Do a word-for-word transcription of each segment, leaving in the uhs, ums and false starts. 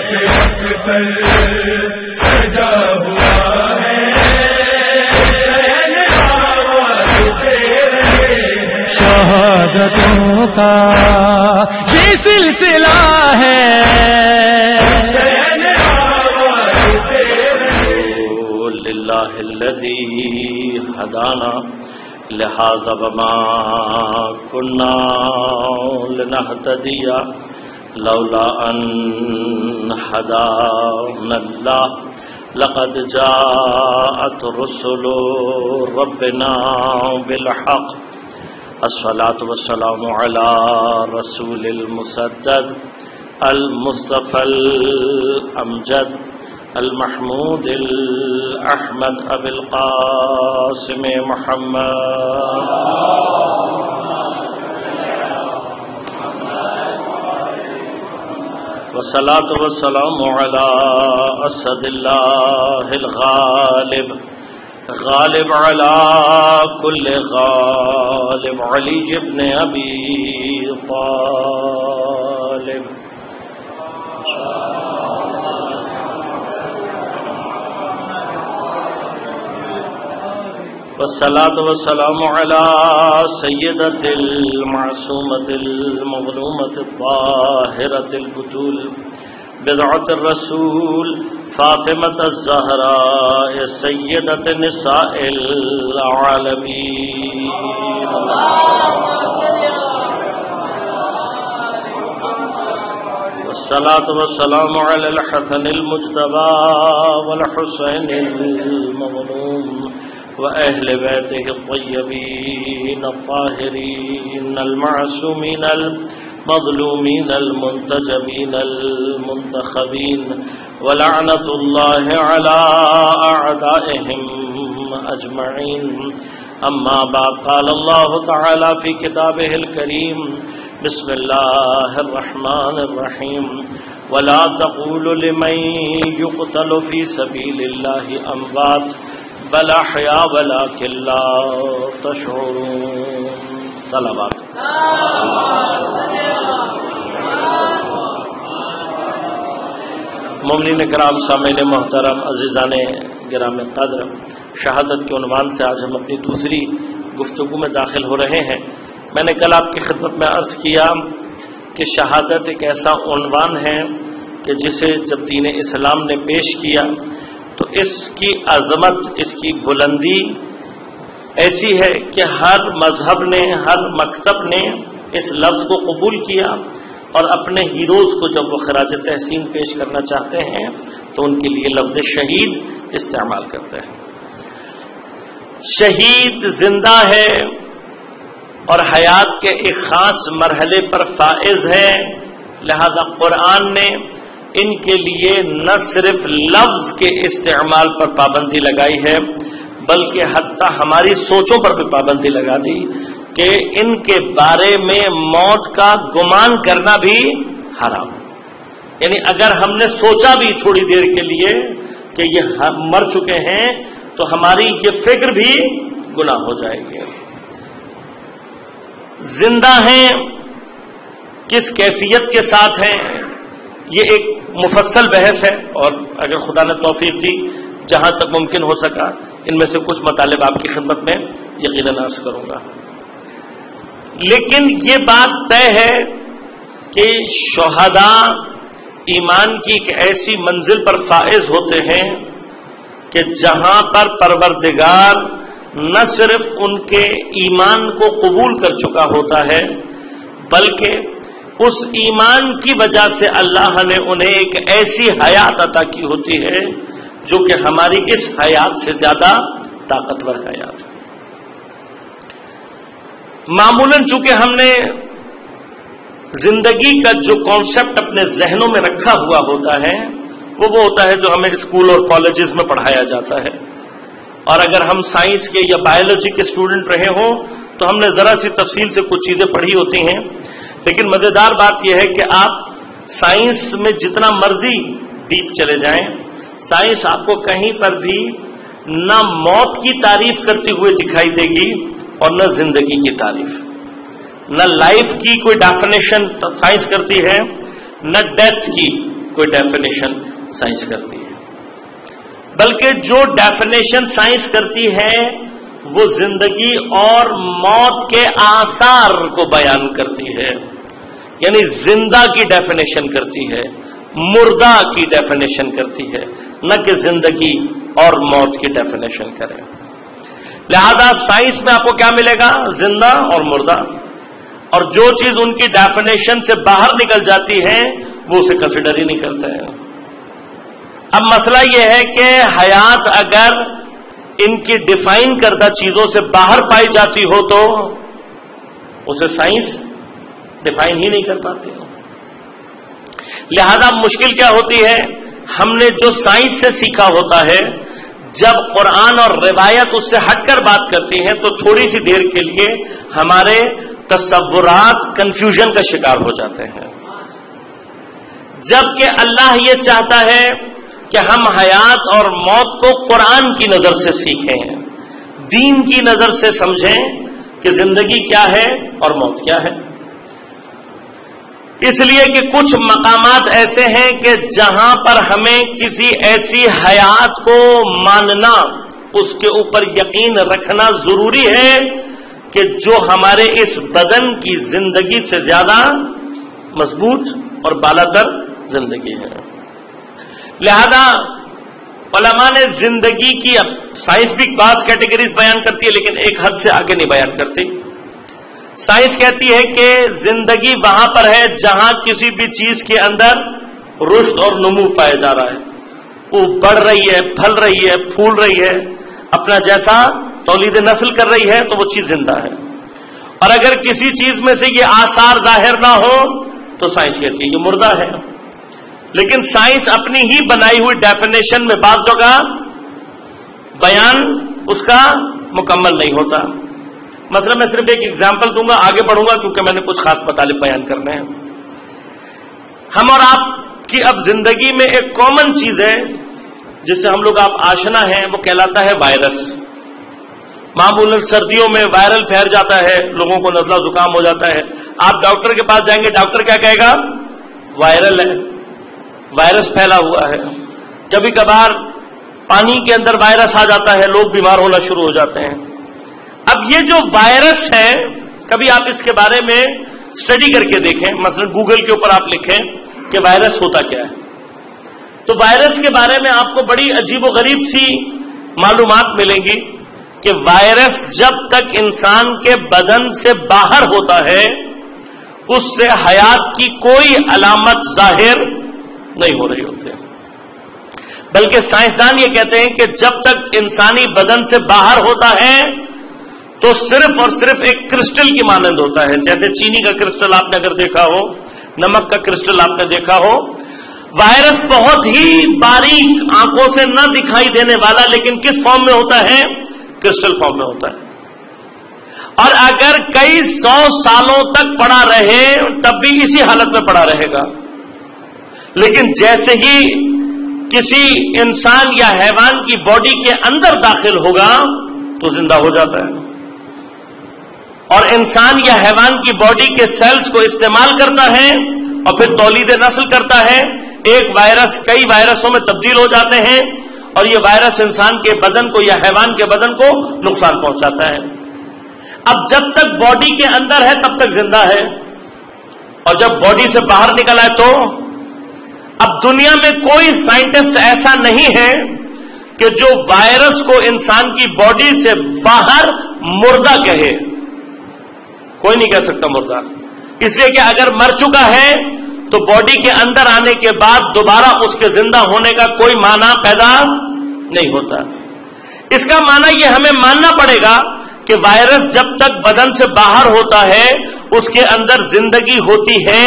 سجا ہوا ہے شہادتوں کا یہ سلسلہ ہے للہ الذی ہدانا لہذا وما كنا لنهتدی لولا ان هدانا اللہ لقد جاءت رسل ربنا بالحق الصلاة والسلام على رسول المسدد المصطفى الأمجد المحمود الأحمد أبي القاسم محمد والصلاة والسلام على أسد الله الغالب غالب على كل غالب علي بن أبي طالب والصلاة والسلام على سيدة المعصومة المظلومة الطاهرة البتول بضعة الرسول فاطمة الزهراء سيدة نساء العالمين والصلاة والسلام على الحسن المجتبى والحسين المظلوم وأهل بيته الطيبين الطاهرين المعصومين المظلومين المنتجبين المنتخبين ولعنة الله على أعدائهم أجمعين أما بعد قال الله تعالى في كتابه الكريم بسم الله الرحمن الرحيم ولا تقولوا لمن يقتل في سبيل الله أموات بل احیاء ولکن لا تشعرون صلوات مومنین کرام سامعین محترم عزیزان گرام قدر شہادت کے عنوان سے آج ہم اپنی دوسری گفتگو میں داخل ہو رہے ہیں. میں نے کل آپ کی خدمت میں عرض کیا کہ شہادت ایک ایسا عنوان ہے کہ جسے جب دین اسلام نے پیش کیا تو اس کی عظمت اس کی بلندی ایسی ہے کہ ہر مذہب نے ہر مکتب نے اس لفظ کو قبول کیا اور اپنے ہیروز کو جب وہ خراج تحسین پیش کرنا چاہتے ہیں تو ان کے لیے لفظ شہید استعمال کرتے ہیں. شہید زندہ ہے اور حیات کے ایک خاص مرحلے پر فائز ہے، لہذا قرآن نے ان کے لیے نہ صرف لفظ کے استعمال پر پابندی لگائی ہے بلکہ حتیٰ ہماری سوچوں پر بھی پابندی لگا دی کہ ان کے بارے میں موت کا گمان کرنا بھی حرام. یعنی اگر ہم نے سوچا بھی تھوڑی دیر کے لیے کہ یہ مر چکے ہیں تو ہماری یہ فکر بھی گناہ ہو جائے گی. زندہ ہیں کس کیفیت کے ساتھ ہیں یہ ایک مفصل بحث ہے اور اگر خدا نے توفیق دی جہاں تک ممکن ہو سکا ان میں سے کچھ مطالب آپ کی خدمت میں یقیناً عرض کروں گا. لیکن یہ بات طے ہے کہ شہداء ایمان کی ایک ایسی منزل پر فائز ہوتے ہیں کہ جہاں پر پروردگار نہ صرف ان کے ایمان کو قبول کر چکا ہوتا ہے بلکہ اس ایمان کی وجہ سے اللہ نے انہیں ایک ایسی حیات عطا کی ہوتی ہے جو کہ ہماری اس حیات سے زیادہ طاقتور حیات ہے. معمولاً چونکہ ہم نے زندگی کا جو کانسیپٹ اپنے ذہنوں میں رکھا ہوا ہوتا ہے وہ وہ ہوتا ہے جو ہمیں اسکول اور کالجز میں پڑھایا جاتا ہے، اور اگر ہم سائنس کے یا بایولوجی کے اسٹوڈنٹ رہے ہوں تو ہم نے ذرا سی تفصیل سے کچھ چیزیں پڑھی ہوتی ہیں. لیکن مزیدار بات یہ ہے کہ آپ سائنس میں جتنا مرضی ڈیپ چلے جائیں سائنس آپ کو کہیں پر بھی نہ موت کی تعریف کرتے ہوئے دکھائی دے گی اور نہ زندگی کی تعریف. نہ لائف کی کوئی ڈیفینیشن سائنس کرتی ہے نہ ڈیتھ کی कोई डेफिनेशन साइंस करती है, बल्कि जो डेफिनेशन साइंस करती है वो जिंदगी और मौत के आसार को बयान करती है, यानी जिंदा की डेफिनेशन करती है, मुर्दा की डेफिनेशन करती है, न कि जिंदगी और मौत की डेफिनेशन करे। लिहाजा साइंस में आपको क्या मिलेगा? जिंदा और मुर्दा, और जो चीज उनकी डेफिनेशन से बाहर निकल जाती है वो उसे कंसिडर ही नहीं करते हैं। अब मसला यह है कि हयात अगर इनकी डिफाइन करदा चीजों से बाहर पाई जाती हो तो उसे साइंस डिफाइन ही नहीं कर पाती। लिहाजा मुश्किल क्या होती है, हमने जो साइंस से सीखा होता है, जब कुरान और रिवायत उससे हटकर बात करती हैं तो थोड़ी सी देर के लिए हमारे तसव्वुरात कंफ्यूजन का शिकार हो जाते हैं, जबकि अल्लाह ये चाहता है कि हम हयात और मौत को कुरान की नजर से सीखें, दीन की नजर से समझें कि जिंदगी क्या है और मौत क्या है। इसलिए कि कुछ मकामात ऐसे हैं कि जहां पर हमें किसी ऐसी हयात को मानना, उसके ऊपर यकीन रखना जरूरी है कि जो हमारे इस बदन की जिंदगी से ज्यादा मजबूत और बालातर जिंदगी है। लिहाजा उलमा ने जिंदगी की, अब साइंस भी पांच कैटेगरीज बयान करती है लेकिन एक हद से आगे नहीं बयान करती। साइंस कहती है कि जिंदगी वहां पर है जहां किसी भी चीज के अंदर रुश्द और नमू पाया जा रहा है, वो बढ़ रही है, फल रही है, फूल रही है, अपना जैसा तौलीद नस्ल कर रही है, तो वो चीज जिंदा है। और अगर किसी चीज में से ये आसार जाहिर ना हो तो साइंस कहती है ये मुर्दा है। लेकिन साइंस अपनी ही बनाई हुई डेफिनेशन में बात जगह बयान उसका मुकम्मल नहीं होता। मतलब मैं सिर्फ एक एग्जाम्पल दूंगा, आगे बढ़ूंगा क्योंकि मैंने कुछ खास मतालिब बयान करने हैं। हम और आप की अब जिंदगी में एक कॉमन चीज है जिससे हम लोग आप आशना हैं, वो कहलाता है वायरस। मामूलन सर्दियों में वायरल फैल जाता है, लोगों को नजला जुकाम हो जाता है। आप डॉक्टर के पास जाएंगे, डॉक्टर क्या कहेगा? वायरल है, वायरस फैला हुआ है। कभी कभार पानी के अंदर वायरस आ जाता है, लोग बीमार होना शुरू हो जाते हैं। अब ये जो वायरस है, कभी आप इसके बारे में स्टडी करके देखें, मसलन गूगल के ऊपर आप लिखें कि वायरस होता क्या है, तो वायरस के बारे में आपको बड़ी अजीबोगरीब सी मालूमात मिलेंगी कि वायरस जब तक इंसान के बदन से बाहर होता है उससे हयात की कोई अलामत जाहिर नहीं हो रही होती है। बल्कि साइंसदान ये कहते हैं कि जब तक इंसानी बदन से बाहर होता है तो सिर्फ और सिर्फ एक क्रिस्टल की मानंद होता है। जैसे चीनी का क्रिस्टल आपने अगर देखा हो, नमक का क्रिस्टल आपने देखा हो। वायरस बहुत ही बारीक, आंखों से न दिखाई देने वाला, लेकिन किस फॉर्म में होता है? क्रिस्टल फॉर्म में होता है। और अगर कई सौ सालों तक पड़ा रहे तब भी इसी हालत में पड़ा रहेगा। लेकिन जैसे ही किसी इंसान या हैवान की बॉडी के अंदर दाखिल होगा तो जिंदा हो जाता है, और इंसान या हैवान की बॉडी के सेल्स को इस्तेमाल करता है और फिर तौलीद नस्ल करता है। एक वायरस कई वायरसों में तब्दील हो जाते हैं और ये वायरस इंसान के बदन को या हैवान के बदन को नुकसान पहुंचाता है। अब जब तक बॉडी के अंदर है तब तक जिंदा है, और जब बॉडी से बाहर निकला है तो अब दुनिया में कोई साइंटिस्ट ऐसा नहीं है कि जो वायरस को इंसान की बॉडी से बाहर मुर्दा कहे। कोई नहीं कह सकता मुर्दा, इसलिए कि अगर मर चुका है तो बॉडी के अंदर आने के बाद दोबारा उसके जिंदा होने का कोई माना पैदा नहीं होता। इसका माना यह हमें मानना पड़ेगा कि वायरस जब तक बदन से बाहर होता है उसके अंदर जिंदगी होती है,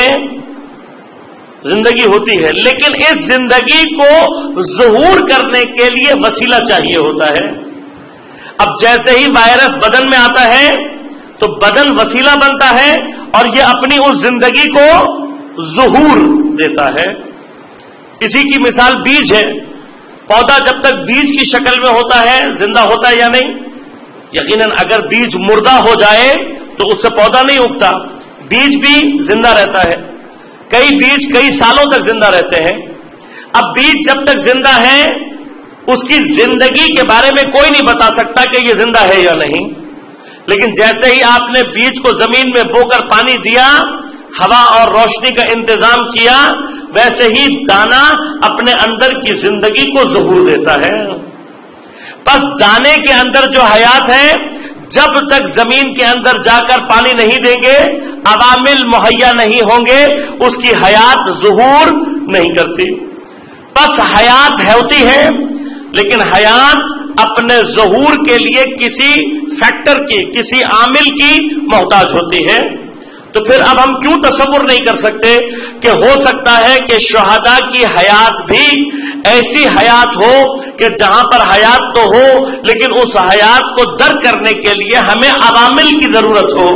जिंदगी होती है, लेकिन इस जिंदगी को ज़हूर करने के लिए वसीला चाहिए होता है। अब जैसे ही वायरस बदन में आता है तो बदन वसीला बनता है और यह अपनी उस जिंदगी को ज़हूर देता है। इसी की मिसाल बीज है। पौधा जब तक बीज की शक्ल में होता है जिंदा होता है या नहीं? यकीनन अगर बीज मुर्दा हो जाए तो उससे पौधा नहीं उगता, बीज भी जिंदा रहता है। कई बीज कई सालों तक जिंदा रहते हैं, اب بیج جب تک زندہ ہے اس کی زندگی کے بارے میں کوئی نہیں بتا سکتا کہ یہ زندہ ہے یا نہیں، لیکن جیسے ہی آپ نے بیج کو زمین میں بو کر پانی دیا، ہوا اور روشنی کا انتظام کیا، ویسے ہی دانا اپنے اندر کی زندگی کو ظہور دیتا ہے۔ بس دانے کے اندر جو حیات ہے، جب تک زمین کے اندر جا کر پانی نہیں دیں گے، عوامل مہیا نہیں ہوں گے، اس کی حیات ظہور نہیں کرتی۔ بس حیات ہوتی ہے، لیکن حیات اپنے ظہور کے لیے کسی فیکٹر کی، کسی عامل کی محتاج ہوتی ہے۔ تو پھر اب ہم کیوں تصور نہیں کر سکتے کہ ہو سکتا ہے کہ شہداء کی حیات بھی ایسی حیات ہو کہ جہاں پر حیات تو ہو، لیکن اس حیات کو درک کرنے کے لیے ہمیں عوامل کی ضرورت ہو۔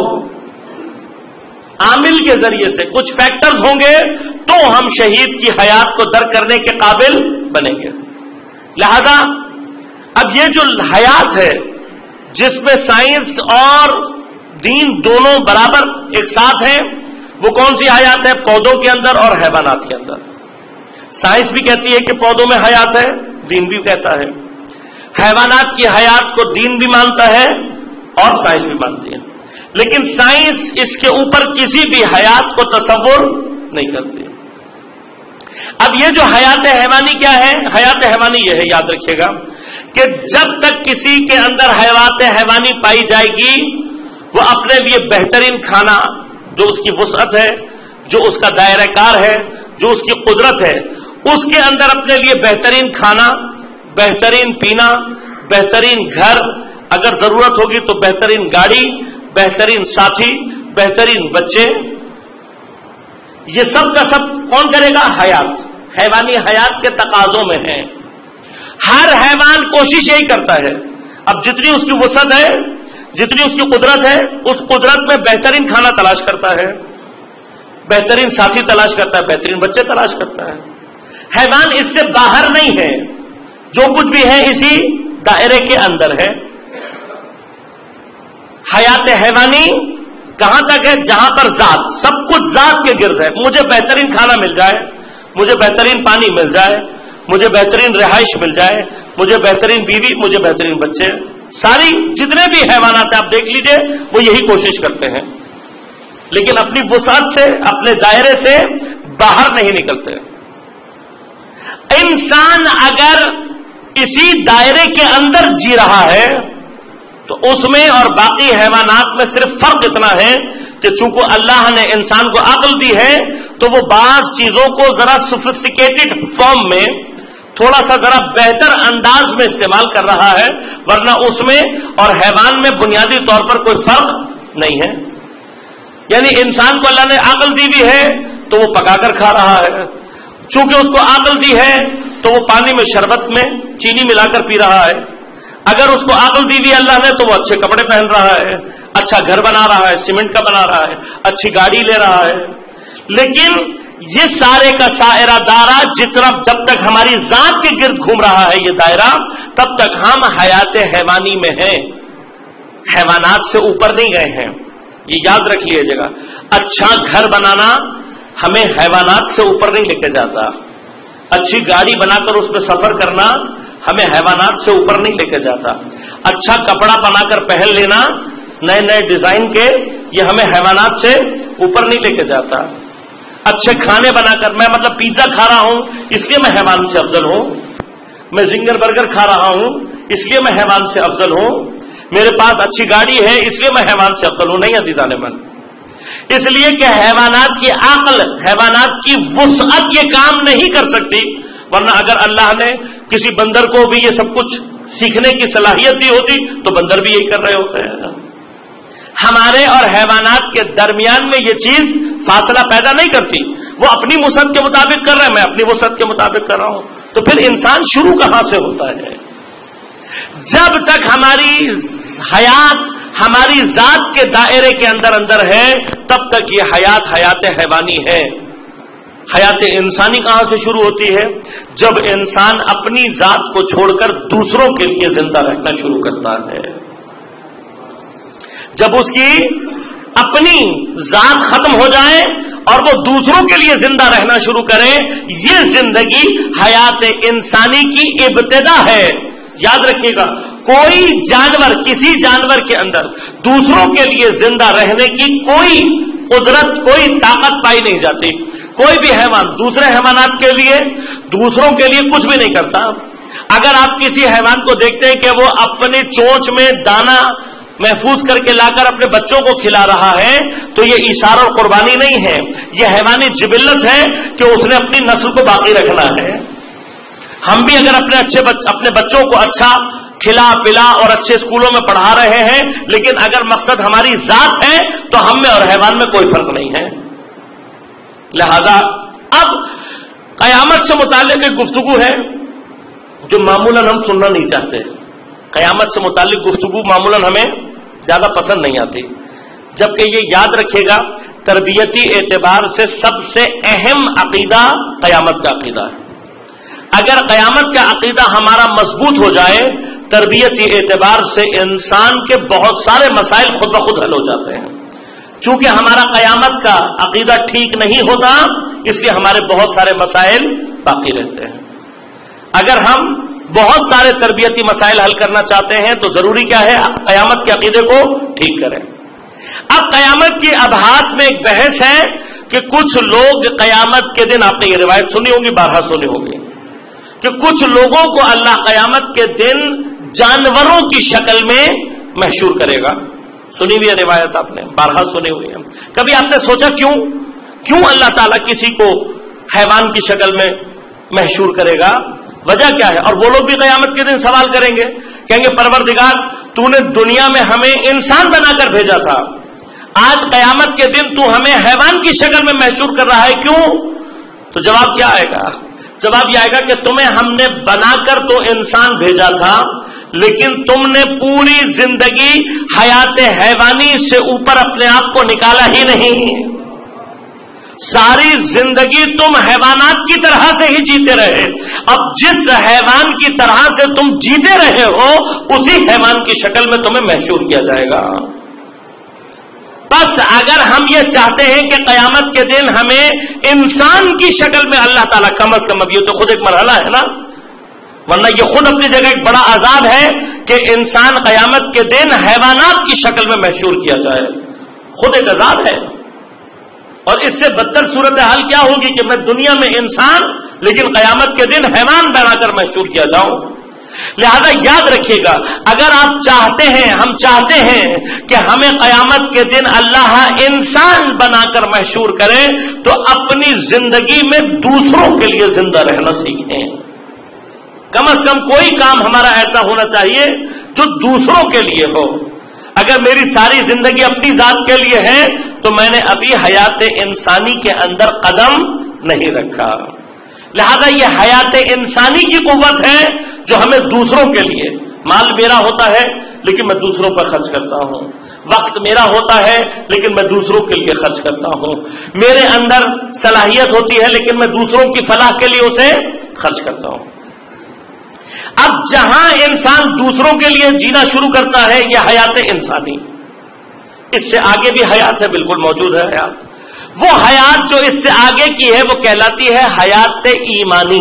عامل کے ذریعے سے کچھ فیکٹرز ہوں گے تو ہم شہید کی حیات کو درک کرنے کے قابل بنیں گے۔ لہذا اب یہ جو حیات ہے جس میں سائنس اور دین دونوں برابر ایک ساتھ ہیں، وہ کون سی حیات ہے؟ پودوں کے اندر اور حیوانات کے اندر۔ سائنس بھی کہتی ہے کہ پودوں میں حیات ہے، دین بھی کہتا ہے۔ حیوانات کی حیات کو دین بھی مانتا ہے اور سائنس بھی مانتی ہے، لیکن سائنس اس کے اوپر کسی بھی حیات کو تصور نہیں کرتی۔ اب یہ جو حیات حیوانی کیا ہے؟ حیات حیوانی یہ ہے، یاد رکھیے گا، کہ جب تک کسی کے اندر حیات حیوانی پائی جائے گی، وہ اپنے لیے بہترین کھانا، جو اس کی وسعت ہے، جو اس کا دائرہ کار ہے، جو اس کی قدرت ہے، اس کے اندر اپنے لیے بہترین کھانا، بہترین پینا، بہترین گھر، اگر ضرورت ہوگی تو بہترین گاڑی، بہترین ساتھی، بہترین بچے، یہ سب کا سب کون کرے گا؟ حیات، حیوانی حیات کے تقاضوں میں ہے۔ ہر حیوان کوشش یہی کرتا ہے، اب جتنی اس کی وسعت ہے، جتنی اس کی قدرت ہے، اس قدرت میں بہترین کھانا تلاش کرتا ہے، بہترین ساتھی تلاش کرتا ہے، بہترین بچے تلاش کرتا ہے۔ حیوان اس سے باہر نہیں ہے، جو کچھ بھی ہے اسی دائرے کے اندر ہے۔ حیات حیوانی کہاں تک ہے؟ جہاں پر ذات، سب کچھ ذات کے گرد ہے۔ مجھے بہترین کھانا مل جائے، مجھے بہترین پانی مل جائے، مجھے بہترین رہائش مل جائے، مجھے بہترین بیوی، مجھے بہترین بچے، ساری جتنے بھی حیوانات ہیں آپ دیکھ لیجئے، وہ یہی کوشش کرتے ہیں، لیکن اپنی وسعت سے، اپنے دائرے سے باہر نہیں نکلتے۔ انسان اگر اسی دائرے کے اندر جی رہا ہے تو اس میں اور باقی حیوانات میں صرف فرق اتنا ہے کہ چونکہ اللہ نے انسان کو عقل دی ہے تو وہ بعض چیزوں کو ذرا سوفسٹیکیٹڈ فارم میں، تھوڑا سا ذرا بہتر انداز میں استعمال کر رہا ہے، ورنہ اس میں اور حیوان میں بنیادی طور پر کوئی فرق نہیں ہے۔ یعنی انسان کو اللہ نے عقل دی بھی ہے تو وہ پکا کر کھا رہا ہے، چونکہ اس کو عقل دی ہے تو وہ پانی میں شربت میں چینی ملا کر پی رہا ہے۔ اگر اس کو عقل دی بھی اللہ نے تو وہ اچھے کپڑے پہن رہا ہے، اچھا گھر بنا رہا ہے، سیمنٹ کا بنا رہا ہے، اچھی گاڑی لے رہا ہے۔ لیکن یہ سارے کا سائرہ دائرہ جتنا جب تک ہماری ذات کے گرد گھوم رہا ہے یہ دائرہ، تب تک ہم حیات حیوانی میں ہیں، حیوانات سے اوپر نہیں گئے ہیں۔ یہ یاد رکھ لیجیے گا، اچھا گھر بنانا ہمیں حیوانات سے اوپر نہیں لے کے جاتا، اچھی گاڑی بنا کر اس میں سفر کرنا ہمیں حیوانات سے اوپر نہیں لے کے جاتا، اچھا کپڑا بنا کر پہن لینا نئے نئے ڈیزائن کے، یہ ہمیں حیوانات سے اوپر نہیں لے کے جاتا۔ اچھے کھانے بنا کر، میں مطلب پیزا کھا رہا ہوں اس لیے میں حیوان سے افضل ہوں، میں زنگر برگر کھا رہا ہوں اس لیے میں حیوان سے افضل ہوں، میرے پاس اچھی گاڑی ہے اس لیے میں حیوان سے افضل ہوں، نہیں عزیزان من۔ اس لیے کہ حیوانات کی عقل، حیوانات کی وسعت یہ کام نہیں کر سکتی، ورنہ اگر اللہ نے کسی بندر کو بھی یہ سب کچھ سیکھنے کی صلاحیت دی ہوتی تو بندر بھی یہی کر رہے ہوتے ہیں۔ ہمارے اور حیوانات کے درمیان میں یہ چیز فاصلہ پیدا نہیں کرتی، وہ اپنی وسعت کے مطابق کر رہے ہیں، میں اپنی وسعت کے مطابق کر رہا ہوں، تو پھر انسان شروع کہاں سے ہوتا ہے؟ جب تک ہماری حیات ہماری ذات کے دائرے کے اندر اندر ہے تب تک یہ حیات حیات حیوانی ہے۔ حیات انسانی کہاں سے شروع ہوتی ہے؟ جب انسان اپنی ذات کو چھوڑ کر دوسروں کے لیے زندہ رہنا شروع کرتا ہے، جب اس کی اپنی ذات ختم ہو جائے اور وہ دوسروں کے لیے زندہ رہنا شروع کرے، یہ زندگی حیات انسانی کی ابتدا ہے۔ یاد رکھیے گا، کوئی جانور، کسی جانور کے اندر دوسروں کے لیے زندہ رہنے کی کوئی قدرت، کوئی طاقت پائی نہیں جاتی۔ کوئی بھی حیوان دوسرے حیوانات کے لیے، دوسروں کے لیے کچھ بھی نہیں کرتا۔ اگر آپ کسی حیوان کو دیکھتے ہیں کہ وہ اپنی چونچ میں دانا محفوظ کر کے لا کر اپنے بچوں کو کھلا رہا ہے تو یہ اشارہ اور قربانی نہیں ہے، یہ حیوانی جبلت ہے کہ اس نے اپنی نسل کو باقی رکھنا ہے۔ ہم بھی اگر اپنے اچھے بچ, اپنے بچوں کو اچھا کھلا پلا اور اچھے اسکولوں میں پڑھا رہے ہیں، لیکن اگر مقصد ہماری ذات ہے تو ہم میں اور حیوان میں کوئی فرق نہیں ہے۔ لہذا اب قیامت سے متعلق ایک گفتگو ہے جو معمولاً ہم سننا نہیں چاہتے۔ قیامت سے متعلق گفتگو معمولاً ہمیں زیادہ پسند نہیں آتی، جبکہ یہ یاد رکھے گا تربیتی اعتبار سے سب سے اہم عقیدہ قیامت کا عقیدہ ہے۔ اگر قیامت کا عقیدہ ہمارا مضبوط ہو جائے، تربیتی اعتبار سے انسان کے بہت سارے مسائل خود بخود حل ہو جاتے ہیں۔ چونکہ ہمارا قیامت کا عقیدہ ٹھیک نہیں ہوتا، اس لیے ہمارے بہت سارے مسائل باقی رہتے ہیں۔ اگر ہم بہت سارے تربیتی مسائل حل کرنا چاہتے ہیں تو ضروری کیا ہے؟ قیامت کے عقیدے کو ٹھیک کریں۔ اب قیامت کی ابحاث میں ایک بحث ہے کہ کچھ لوگ قیامت کے دن، آپ نے یہ روایت سنی ہوگی، بارہا سنی ہوگی، کہ کچھ لوگوں کو اللہ قیامت کے دن جانوروں کی شکل میں محشور کرے گا۔ سنی ہوئی ہے روایت، آپ نے بارہا سنی ہوئی ہے۔ کبھی آپ نے سوچا کیوں کیوں اللہ تعالیٰ کسی کو حیوان کی شکل میں محشور کرے گا؟ وجہ کیا ہے؟ اور وہ لوگ بھی قیامت کے دن سوال کریں گے، کہیں گے پروردگار تو نے دنیا میں ہمیں انسان بنا کر بھیجا تھا، آج قیامت کے دن تو ہمیں حیوان کی شکل میں محشور کر رہا ہے، کیوں؟ تو جواب کیا آئے گا؟ جواب یہ آئے گا کہ تمہیں ہم نے بنا کر تو انسان بھیجا تھا، لیکن تم نے پوری زندگی حیات حیوانی سے اوپر اپنے آپ کو نکالا ہی نہیں۔ ساری زندگی تم حیوانات کی طرح سے ہی جیتے رہے۔ اب جس حیوان کی طرح سے تم جیتے رہے ہو، اسی حیوان کی شکل میں تمہیں محشور کیا جائے گا۔ بس اگر ہم یہ چاہتے ہیں کہ قیامت کے دن ہمیں انسان کی شکل میں اللہ تعالیٰ، کم از کم اب یہ تو خود ایک مرحلہ ہے نا، ورنہ یہ خود اپنی جگہ ایک بڑا عذاب ہے کہ انسان قیامت کے دن حیوانات کی شکل میں محشور کیا جائے، خود ایک عذاب ہے۔ اور اس سے بدتر صورتحال کیا ہوگی کہ میں دنیا میں انسان لیکن قیامت کے دن حیوان بنا کر محشور کیا جاؤں۔ لہذا یاد رکھیے گا، اگر آپ چاہتے ہیں، ہم چاہتے ہیں کہ ہمیں قیامت کے دن اللہ انسان بنا کر محشور کرے، تو اپنی زندگی میں دوسروں کے لیے زندہ رہنا سیکھیں۔ کم از کم کوئی کام ہمارا ایسا ہونا چاہیے جو دوسروں کے لیے ہو۔ اگر میری ساری زندگی اپنی ذات کے لیے ہے تو میں نے ابھی حیات انسانی کے اندر قدم نہیں رکھا۔ لہذا یہ حیات انسانی کی قوت ہے جو ہمیں دوسروں کے لیے، مال میرا ہوتا ہے لیکن میں دوسروں پر خرچ کرتا ہوں، وقت میرا ہوتا ہے لیکن میں دوسروں کے لیے خرچ کرتا ہوں، میرے اندر صلاحیت ہوتی ہے لیکن میں دوسروں کی فلاح کے لیے اسے خرچ کرتا ہوں۔ اب جہاں انسان دوسروں کے لیے جینا شروع کرتا ہے، یہ حیات انسانی، اس سے آگے بھی حیات ہے، بالکل موجود ہے حیات۔ وہ حیات جو اس سے آگے کی ہے وہ کہلاتی ہے حیات ایمانی۔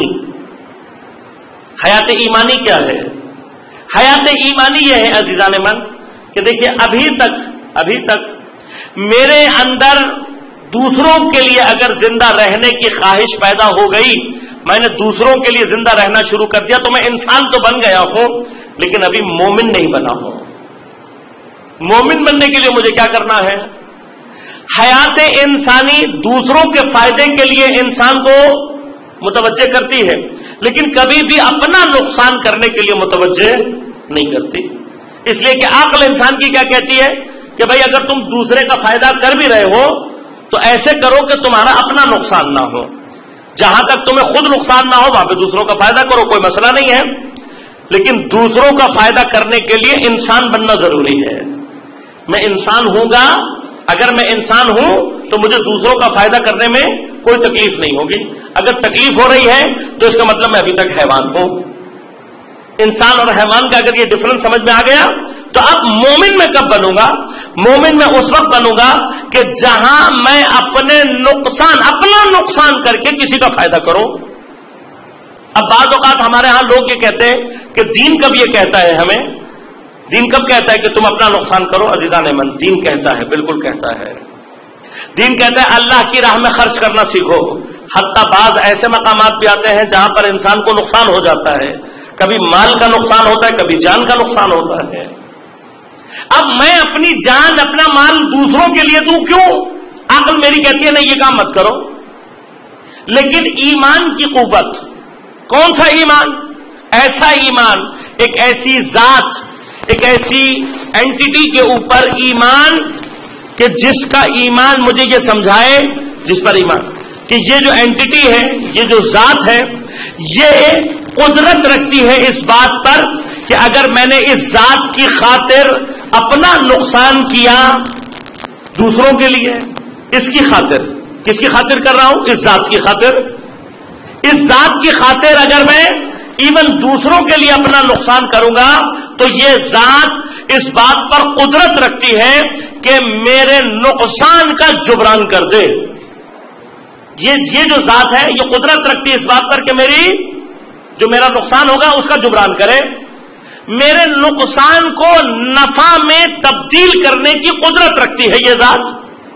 حیات ایمانی کیا ہے؟ حیات ایمانی یہ ہے عزیزان من کہ دیکھیے، ابھی تک ابھی تک میرے اندر دوسروں کے لیے اگر زندہ رہنے کی خواہش پیدا ہو گئی، میں نے دوسروں کے لیے زندہ رہنا شروع کر دیا، تو میں انسان تو بن گیا ہوں لیکن ابھی مومن نہیں بنا ہوں۔ مومن بننے کے لیے مجھے کیا کرنا ہے؟ حیات انسانی دوسروں کے فائدے کے لیے انسان کو متوجہ کرتی ہے، لیکن کبھی بھی اپنا نقصان کرنے کے لیے متوجہ نہیں کرتی۔ اس لیے کہ عقل انسان کی کیا کہتی ہے کہ بھائی اگر تم دوسرے کا فائدہ کر بھی رہے ہو تو ایسے کرو کہ تمہارا اپنا نقصان نہ ہو، جہاں تک تمہیں خود نقصان نہ ہو وہاں پہ دوسروں کا فائدہ کرو، کوئی مسئلہ نہیں ہے، لیکن دوسروں کا فائدہ کرنے کے لیے انسان بننا ضروری ہے۔ میں انسان ہوں گا، اگر میں انسان ہوں تو مجھے دوسروں کا فائدہ کرنے میں کوئی تکلیف نہیں ہوگی، اگر تکلیف ہو رہی ہے تو اس کا مطلب میں ابھی تک حیوان ہوں۔ انسان اور حیوان کا اگر یہ ڈفرنس سمجھ میں آ گیا تو اب مومن میں کب بنوں گا؟ مومن میں اس وقت بنوں گا کہ جہاں میں اپنے نقصان اپنا نقصان کر کے کسی کا فائدہ کروں. اب بعض اوقات ہمارے ہاں لوگ یہ کہتے ہیں کہ دین کب یہ کہتا ہے ہمیں، دین کب کہتا ہے کہ تم اپنا نقصان کرو؟ عزیزان من، دین کہتا ہے، بالکل کہتا ہے. دین کہتا ہے اللہ کی راہ میں خرچ کرنا سیکھو. حتیٰ بعض ایسے مقامات بھی آتے ہیں جہاں پر انسان کو نقصان ہو جاتا ہے، کبھی مال کا نقصان ہوتا ہے، کبھی جان کا نقصان ہوتا ہے. اب میں اپنی جان اپنا مال دوسروں کے لیے دوں کیوں؟ عقل میری کہتی ہے نہیں یہ کام مت کرو. لیکن ایمان کی قوت، کون سا ایمان؟ ایسا ایمان، ایک ایسی ذات، ایک ایسی اینٹی کے اوپر ایمان کہ جس کا ایمان مجھے یہ سمجھائے، جس پر ایمان کہ یہ جو اینٹی ہے، یہ جو ذات ہے، یہ قدرت رکھتی ہے اس بات پر کہ اگر میں نے اس ذات کی خاطر اپنا نقصان کیا دوسروں کے لیے، اس کی خاطر، کس کی خاطر کر رہا ہوں؟ اس ذات کی خاطر. اس ذات کی خاطر اگر میں ایون دوسروں کے لیے اپنا نقصان کروں گا تو یہ ذات اس بات پر قدرت رکھتی ہے کہ میرے نقصان کا جبران کر دے. یہ یہ جو ذات ہے یہ قدرت رکھتی ہے اس بات پر کہ میری جو میرا نقصان ہوگا اس کا جبران کرے. میرے نقصان کو نفع میں تبدیل کرنے کی قدرت رکھتی ہے یہ ذات.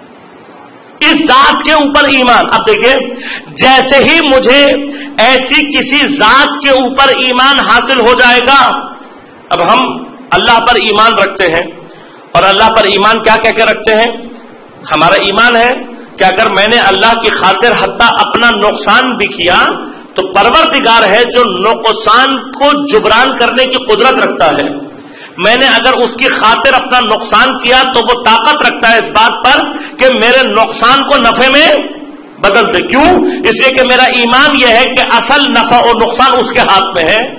اس ذات کے اوپر ایمان. اب دیکھیں، جیسے ہی مجھے ایسی کسی ذات کے اوپر ایمان حاصل ہو جائے گا، اب ہم اللہ پر ایمان رکھتے ہیں، اور اللہ پر ایمان کیا کہہ کے رکھتے ہیں؟ ہمارا ایمان ہے کہ اگر میں نے اللہ کی خاطر حتیٰ اپنا نقصان بھی کیا تو پروردگار ہے جو نقصان کو جبران کرنے کی قدرت رکھتا ہے. میں نے اگر اس کی خاطر اپنا نقصان کیا تو وہ طاقت رکھتا ہے اس بات پر کہ میرے نقصان کو نفع میں بدل دے. کیوں؟ اس لیے کہ میرا ایمان یہ ہے کہ اصل نفع اور نقصان اس کے ہاتھ میں ہے.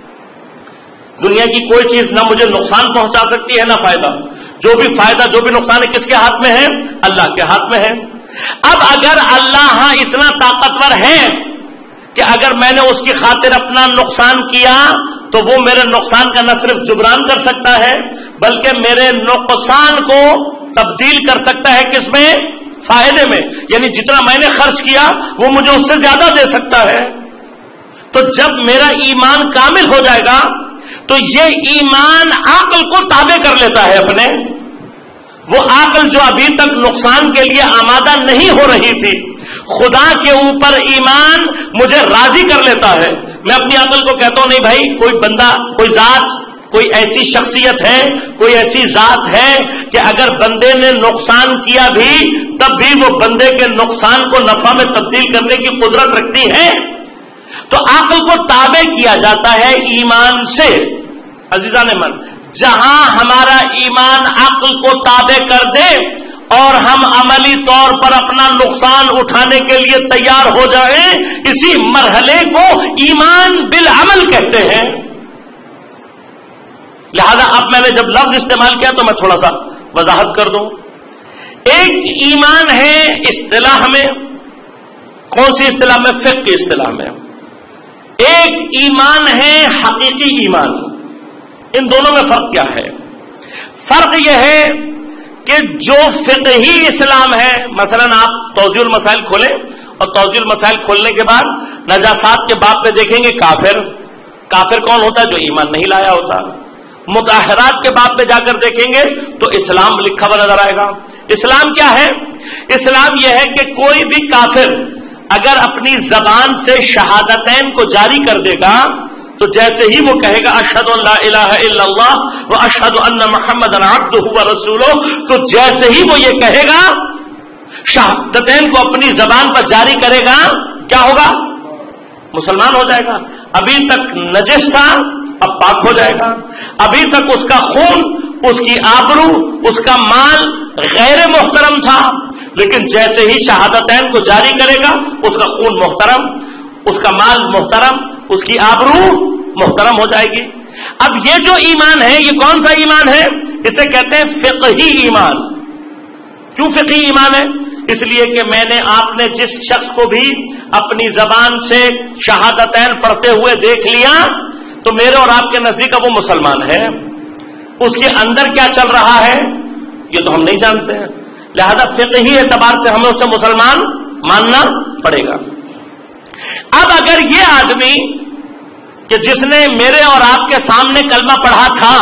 دنیا کی کوئی چیز نہ مجھے نقصان پہنچا سکتی ہے نہ فائدہ. جو بھی فائدہ جو بھی نقصان ہے کس کے ہاتھ میں ہے؟ اللہ کے ہاتھ میں ہے. اب اگر اللہ ہاں اتنا طاقتور ہے کہ اگر میں نے اس کی خاطر اپنا نقصان کیا تو وہ میرے نقصان کا نہ صرف جبران کر سکتا ہے بلکہ میرے نقصان کو تبدیل کر سکتا ہے کس میں؟ فائدے میں. یعنی جتنا میں نے خرچ کیا وہ مجھے اس سے زیادہ دے سکتا ہے. تو جب میرا ایمان کامل ہو جائے گا تو یہ ایمان عقل کو تابع کر لیتا ہے اپنے. وہ عقل جو ابھی تک نقصان کے لیے آمادہ نہیں ہو رہی تھی، خدا کے اوپر ایمان مجھے راضی کر لیتا ہے. میں اپنی عقل کو کہتا ہوں نہیں بھائی، کوئی بندہ، کوئی ذات، کوئی ایسی شخصیت ہے، کوئی ایسی ذات ہے کہ اگر بندے نے نقصان کیا بھی تب بھی وہ بندے کے نقصان کو نفع میں تبدیل کرنے کی قدرت رکھتی ہے. تو عقل کو تابع کیا جاتا ہے ایمان سے. عزیزان من، جہاں ہمارا ایمان عقل کو تابع کر دے اور ہم عملی طور پر اپنا نقصان اٹھانے کے لیے تیار ہو جائیں، اسی مرحلے کو ایمان بالعمل کہتے ہیں. لہذا اب میں نے جب لفظ استعمال کیا تو میں تھوڑا سا وضاحت کر دوں. ایک ایمان ہے اصطلاح میں، کون سی اصطلاح میں؟ فقہ کی اصطلاح میں. ایک ایمان ہے حقیقی ایمان. ان دونوں میں فرق کیا ہے؟ فرق یہ ہے کہ جو فقہی اسلام ہے، مثلا آپ توضیح المسائل کھولیں اور توضیح المسائل کھولنے کے بعد نجاسات کے باب پہ دیکھیں گے کافر. کافر کون ہوتا ہے؟ جو ایمان نہیں لایا ہوتا. مطہرات کے باب پہ جا کر دیکھیں گے تو اسلام لکھا ہوا نظر آئے گا. اسلام کیا ہے؟ اسلام یہ ہے کہ کوئی بھی کافر اگر اپنی زبان سے شہادتین کو جاری کر دے گا تو جیسے ہی وہ کہے گا اشہد ان لا الہ الا اللہ و اشہد ان محمد عبدہ و رسولہ، تو جیسے ہی وہ یہ کہے گا، شہادتین کو اپنی زبان پر جاری کرے گا، کیا ہوگا؟ مسلمان ہو جائے گا. ابھی تک نجس تھا، اب پاک ہو جائے گا. ابھی تک اس کا خون، اس کی آبرو، اس کا مال غیر محترم تھا، لیکن جیسے ہی شہادتین کو جاری کرے گا اس کا خون محترم، اس کا مال محترم، اس کی آبرو محترم ہو جائے گی. اب یہ جو ایمان ہے یہ کون سا ایمان ہے؟ اسے کہتے ہیں فقہی ایمان. کیوں فقہی ایمان ہے؟ اس لیے کہ میں نے آپ نے جس شخص کو بھی اپنی زبان سے شہادتین پڑھتے ہوئے دیکھ لیا تو میرے اور آپ کے نزدیک وہ مسلمان ہے. اس کے اندر کیا چل رہا ہے یہ تو ہم نہیں جانتے ہیں، لہذا فقہی اعتبار سے ہمیں اسے مسلمان ماننا پڑے گا۔ اب اگر یہ آدمی کہ جس نے میرے اور آپ کے سامنے کلمہ پڑھا تھا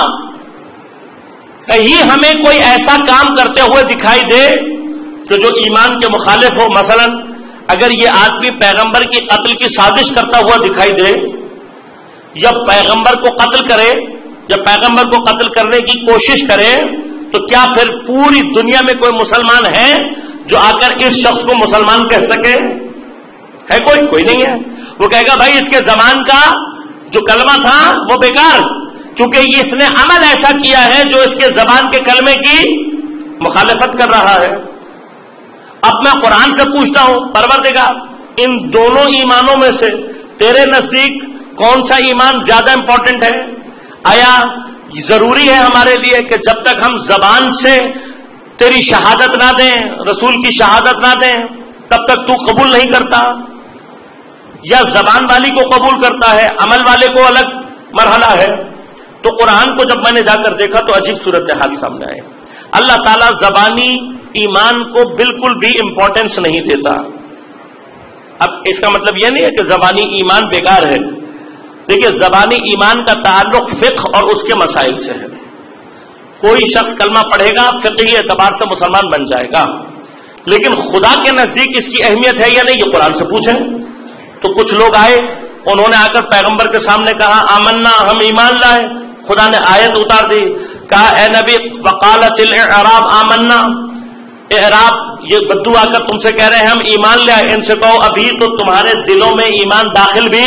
کہیں ہمیں کوئی ایسا کام کرتے ہوئے دکھائی دے کہ جو ایمان کے مخالف ہو، مثلا اگر یہ آدمی پیغمبر کی قتل کی سازش کرتا ہوا دکھائی دے یا پیغمبر کو قتل کرے یا پیغمبر کو قتل کرنے کی کوشش کرے، تو کیا پھر پوری دنیا میں کوئی مسلمان ہے جو آ کر اس شخص کو مسلمان کہہ سکے؟ ہے کوئی؟ کوئی نہیں ہے۔ وہ کہے گا بھائی اس کے زمان کا جو کلمہ تھا وہ بیکار، کیونکہ اس نے عمل ایسا کیا ہے جو اس کے زبان کے کلمے کی مخالفت کر رہا ہے۔ اب میں قرآن سے پوچھتا ہوں پروردگار، ان دونوں ایمانوں میں سے تیرے نزدیک کون سا ایمان زیادہ امپورٹنٹ ہے؟ آیا ضروری ہے ہمارے لیے کہ جب تک ہم زبان سے تیری شہادت نہ دیں، رسول کی شہادت نہ دیں، تب تک تو قبول نہیں کرتا؟ یا زبان والی کو قبول کرتا ہے، عمل والے کو الگ مرحلہ ہے؟ تو قرآن کو جب میں نے جا کر دیکھا تو عجیب صورتحال سامنے آئے۔ اللہ تعالیٰ زبانی ایمان کو بالکل بھی امپورٹنس نہیں دیتا۔ اب اس کا مطلب یہ نہیں ہے کہ زبانی ایمان بیکار ہے۔ دیکھیے، زبانی ایمان کا تعلق فقہ اور اس کے مسائل سے ہے۔ کوئی شخص کلمہ پڑھے گا، فقہی اعتبار سے مسلمان بن جائے گا، لیکن خدا کے نزدیک اس کی اہمیت ہے یا نہیں یہ قرآن سے پوچھیں۔ تو کچھ لوگ آئے، انہوں نے آ کر پیغمبر کے سامنے کہا آمنا، ہم ایمان لائے۔ خدا نے آیت اتار دی، کہا اے نبی وقالت الاعراب آمنا، اعراب یہ بدو آ کر تم سے کہہ رہے ہیں ہم ایمان لائے، ان سے کہو ابھی تو تمہارے دلوں میں ایمان داخل بھی۔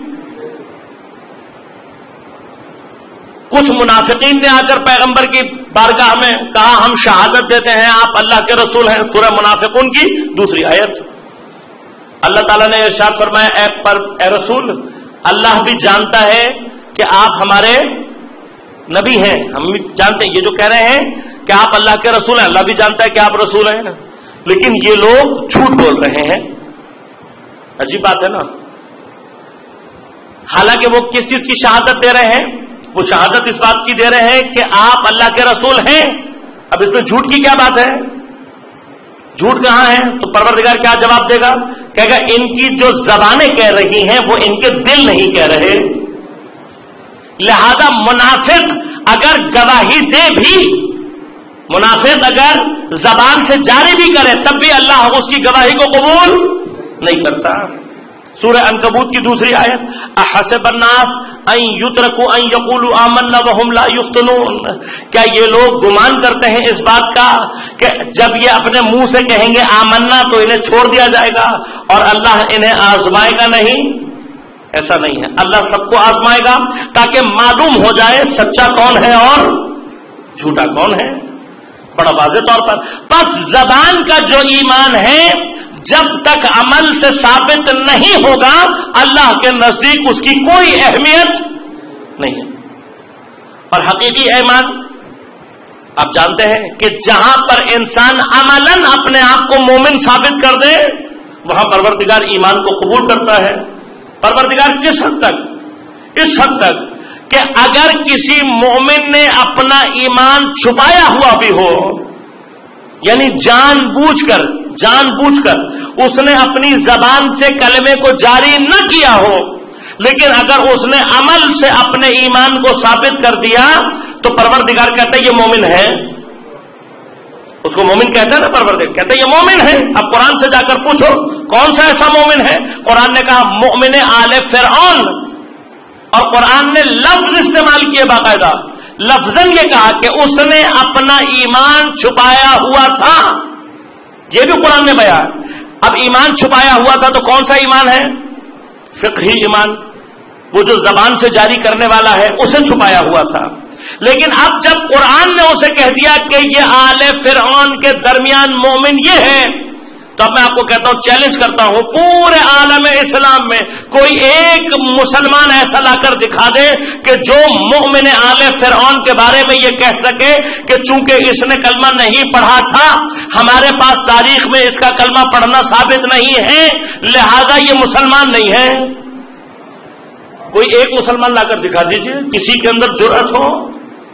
کچھ منافقین نے آ کر پیغمبر کی بارگاہ میں کہا ہم شہادت دیتے ہیں آپ اللہ کے رسول ہیں، سورہ منافقون کی دوسری آیت۔ اللہ تعالیٰ نے ارشاد فرمایا اے پر اے رسول، اللہ بھی جانتا ہے کہ آپ ہمارے نبی ہیں، ہم بھی جانتے ہیں یہ جو کہہ رہے ہیں کہ آپ اللہ کے رسول ہیں، اللہ بھی جانتا ہے کہ آپ رسول ہیں، لیکن یہ لوگ جھوٹ بول رہے ہیں۔ عجیب بات ہے نا، حالانکہ وہ کس چیز کی شہادت دے رہے ہیں؟ وہ شہادت اس بات کی دے رہے ہیں کہ آپ اللہ کے رسول ہیں۔ اب اس میں جھوٹ کی کیا بات ہے؟ جھوٹ کہاں ہے؟ تو پروردگار کیا جواب دے گا؟ کہے گا ان کی جو زبانیں کہہ رہی ہیں وہ ان کے دل نہیں کہہ رہے، لہذا منافق اگر گواہی دے بھی، منافق اگر زبان سے جاری بھی کرے تب بھی اللہ اس کی گواہی کو قبول نہیں کرتا۔ سورہ عنکبوت کی دوسری آیت احسب الناس ان یترکوا ان یقولوا آمنا وهم لا یفتنون، کیا یہ لوگ گمان کرتے ہیں اس بات کا کہ جب یہ اپنے منہ سے کہیں گے آمنا تو انہیں چھوڑ دیا جائے گا اور اللہ انہیں آزمائے گا نہیں؟ ایسا نہیں ہے، اللہ سب کو آزمائے گا تاکہ معلوم ہو جائے سچا کون ہے اور جھوٹا کون ہے، بڑا واضح طور پر۔ پس زبان کا جو ایمان ہے جب تک عمل سے ثابت نہیں ہوگا اللہ کے نزدیک اس کی کوئی اہمیت نہیں ہے۔ اور حقیقی ایمان آپ جانتے ہیں کہ جہاں پر انسان عملاً اپنے آپ کو مومن ثابت کر دے وہاں پروردگار ایمان کو قبول کرتا ہے۔ پروردگار کس حد تک؟ اس حد تک کہ اگر کسی مومن نے اپنا ایمان چھپایا ہوا بھی ہو، یعنی جان بوجھ کر جان بوجھ کر اس نے اپنی زبان سے کلمے کو جاری نہ کیا ہو، لیکن اگر اس نے عمل سے اپنے ایمان کو ثابت کر دیا تو پروردگار کہتا ہے یہ مومن ہے۔ اس کو مومن کہتا ہے نا، پروردگار کہتا ہے یہ مومن ہے۔ اب قرآن سے جا کر پوچھو کون سا ایسا مومن ہے؟ قرآن نے کہا مومن آل فرعون، اور قرآن نے لفظ استعمال کیے باقاعدہ، لفظاً یہ کہا کہ اس نے اپنا ایمان چھپایا ہوا تھا، یہ بھی قرآن نے بیان۔ اب ایمان چھپایا ہوا تھا تو کون سا ایمان ہے؟ فقہی ایمان، وہ جو زبان سے جاری کرنے والا ہے اسے چھپایا ہوا تھا۔ لیکن اب جب قرآن نے اسے کہہ دیا کہ یہ آل فرعون کے درمیان مومن یہ ہے، تو اب میں آپ کو کہتا ہوں، چیلنج کرتا ہوں، پورے عالم اسلام میں کوئی ایک مسلمان ایسا لا کر دکھا دے کہ جو مومن آل فرعون کے بارے میں یہ کہہ سکے کہ چونکہ اس نے کلمہ نہیں پڑھا تھا، ہمارے پاس تاریخ میں اس کا کلمہ پڑھنا ثابت نہیں ہے، لہذا یہ مسلمان نہیں ہے۔ کوئی ایک مسلمان لا کر دکھا دیجئے، کسی کے اندر جرأت ہو،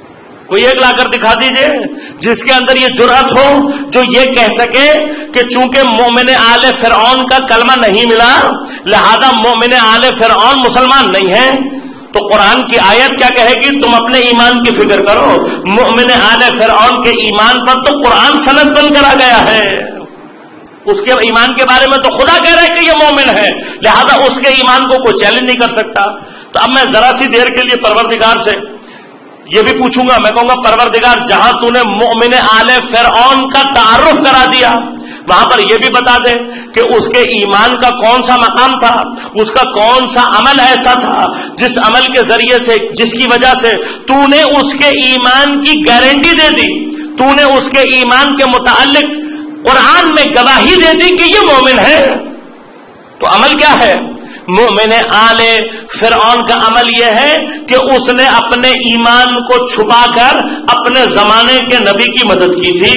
کوئی ایک لا کر دکھا دیجئے جس کے اندر یہ جرأت ہو جو یہ کہہ سکے کہ چونکہ مومن آل فرعون کا کلمہ نہیں ملا لہذا مومن آل فرعون مسلمان نہیں ہے. تو قرآن کی آیت کیا کہے گی؟ تم اپنے ایمان کی فکر کرو. مومن آل فرعون کے ایمان پر تو قرآن سند بن کر آ گیا ہے. اس کے ایمان کے بارے میں تو خدا کہہ رہا ہے کہ یہ مومن ہے، لہذا اس کے ایمان کو کوئی چیلنج نہیں کر سکتا. تو اب میں ذرا سی دیر کے لیے پروردگار سے یہ بھی پوچھوں گا، میں کہوں گا پروردگار جہاں تو نے مومن آل فرعون کا تعارف کرا دیا وہاں پر یہ بھی بتا دے کہ اس کے ایمان کا کون سا مقام تھا، اس کا کون سا عمل ایسا تھا جس عمل کے ذریعے سے، جس کی وجہ سے تو نے اس کے ایمان کی گارنٹی دے دی، تو نے اس کے ایمان کے متعلق قرآن میں گواہی دے دی کہ یہ مومن ہے. تو عمل کیا ہے؟ مومن آل فرعون کا عمل یہ ہے کہ اس نے اپنے ایمان کو چھپا کر اپنے زمانے کے نبی کی مدد کی تھی.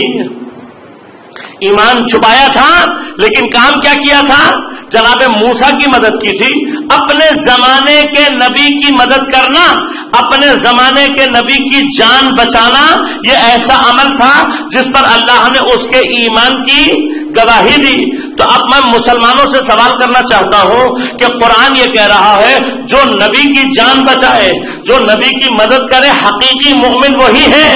ایمان چھپایا تھا لیکن کام کیا کیا تھا؟ جناب موسیٰ کی مدد کی تھی. اپنے زمانے کے نبی کی مدد کرنا، اپنے زمانے کے نبی کی جان بچانا، یہ ایسا عمل تھا جس پر اللہ نے اس کے ایمان کی گواہی دی. تو اب میں مسلمانوں سے سوال کرنا چاہتا ہوں کہ قرآن یہ کہہ رہا ہے جو نبی کی جان بچائے، جو نبی کی مدد کرے، حقیقی مومن وہی ہے.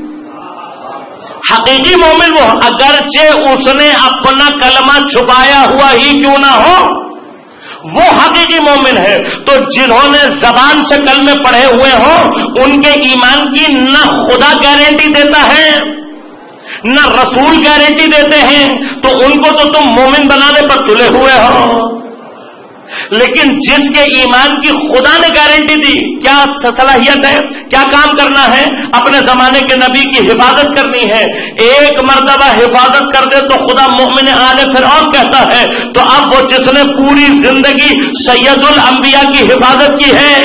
حقیقی مومن وہ اگرچہ اس نے اپنا کلمہ چھپایا ہوا ہی کیوں نہ ہو، وہ حقیقی مومن ہے. تو جنہوں نے زبان سے کلمے پڑھے ہوئے ہوں ان کے ایمان کی نہ خدا گارنٹی دیتا ہے نہ رسول گارنٹی دیتے ہیں، تو ان کو تو تم مومن بنانے پر تلے ہوئے ہو. لیکن جس کے ایمان کی خدا نے گارنٹی دی، کیا صلاحیت ہے، کیا کام کرنا ہے؟ اپنے زمانے کے نبی کی حفاظت کرنی ہے. ایک مرتبہ حفاظت کر دے تو خدا مومن آل فرعون کہتا ہے. تو اب وہ جس نے پوری زندگی سید الانبیاء کی حفاظت کی ہے،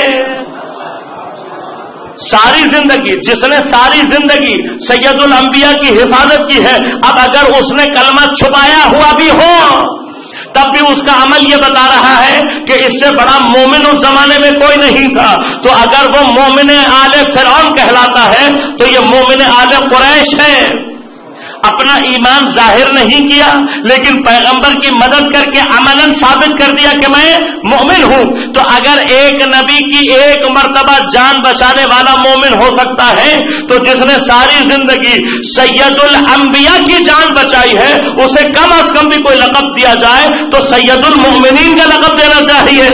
ساری زندگی، جس نے ساری زندگی سید الانبیاء کی حفاظت کی ہے، اب اگر اس نے کلمہ چھپایا ہوا بھی ہو تب بھی اس کا عمل یہ بتا رہا ہے کہ اس سے بڑا مومن اس زمانے میں کوئی نہیں تھا. تو اگر وہ مومن آل فرعون کہلاتا ہے تو یہ مومن آل قریش ہے. اپنا ایمان ظاہر نہیں کیا لیکن پیغمبر کی مدد کر کے عملاً ثابت کر دیا کہ میں مومن ہوں. تو اگر ایک نبی کی ایک مرتبہ جان بچانے والا مومن ہو سکتا ہے تو جس نے ساری زندگی سید الانبیاء کی جان بچائی ہے اسے کم از کم بھی کوئی لقب دیا جائے تو سید المؤمنین کا لقب دینا چاہیے.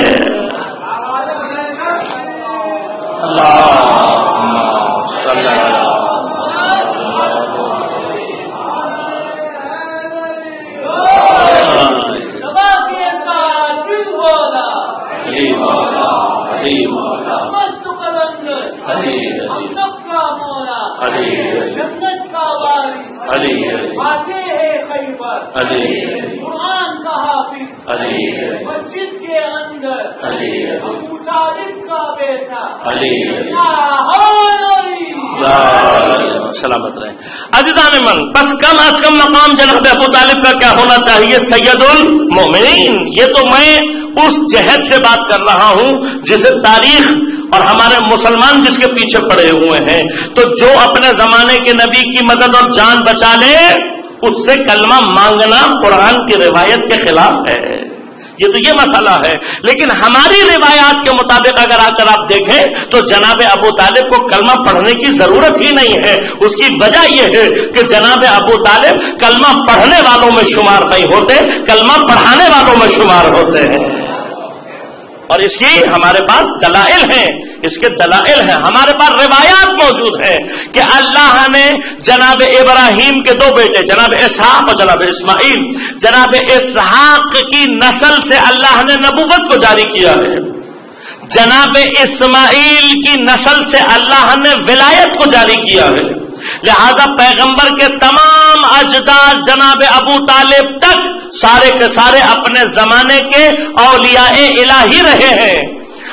جنت کا وارث، فاتح ہے خیبر، قرآن کا حافظ، مسجد کے اندر ابو طالب کا بیٹا، سلامت رہے. عزیزان من، بس کم از کم مقام جناب ابو طالب کا کیا ہونا چاہیے؟ سید المؤمنین. یہ تو میں اس جہد سے بات کر رہا ہوں جسے تاریخ اور ہمارے مسلمان جس کے پیچھے پڑے ہوئے ہیں. تو جو اپنے زمانے کے نبی کی مدد اور جان بچا لے اس سے کلمہ مانگنا قرآن کی روایت کے خلاف ہے. یہ تو یہ مسئلہ ہے. لیکن ہماری روایات کے مطابق اگر آ کر آپ دیکھیں تو جناب ابو طالب کو کلمہ پڑھنے کی ضرورت ہی نہیں ہے. اس کی وجہ یہ ہے کہ جناب ابو طالب کلمہ پڑھنے والوں میں شمار نہیں ہوتے، کلمہ پڑھانے والوں میں شمار ہوتے ہیں. اور اس کی ہمارے پاس دلائل ہیں، اس کے دلائل ہیں، ہمارے پاس روایات موجود ہیں کہ اللہ نے جناب ابراہیم کے دو بیٹے جناب اسحاق اور جناب اسماعیل، جناب اسحاق کی نسل سے اللہ نے نبوت کو جاری کیا ہے، جناب اسماعیل کی نسل سے اللہ نے ولایت کو جاری کیا ہے. لہذا پیغمبر کے تمام اجداد جناب ابو طالب تک سارے کے سارے اپنے زمانے کے اولیاء الہی رہے ہیں.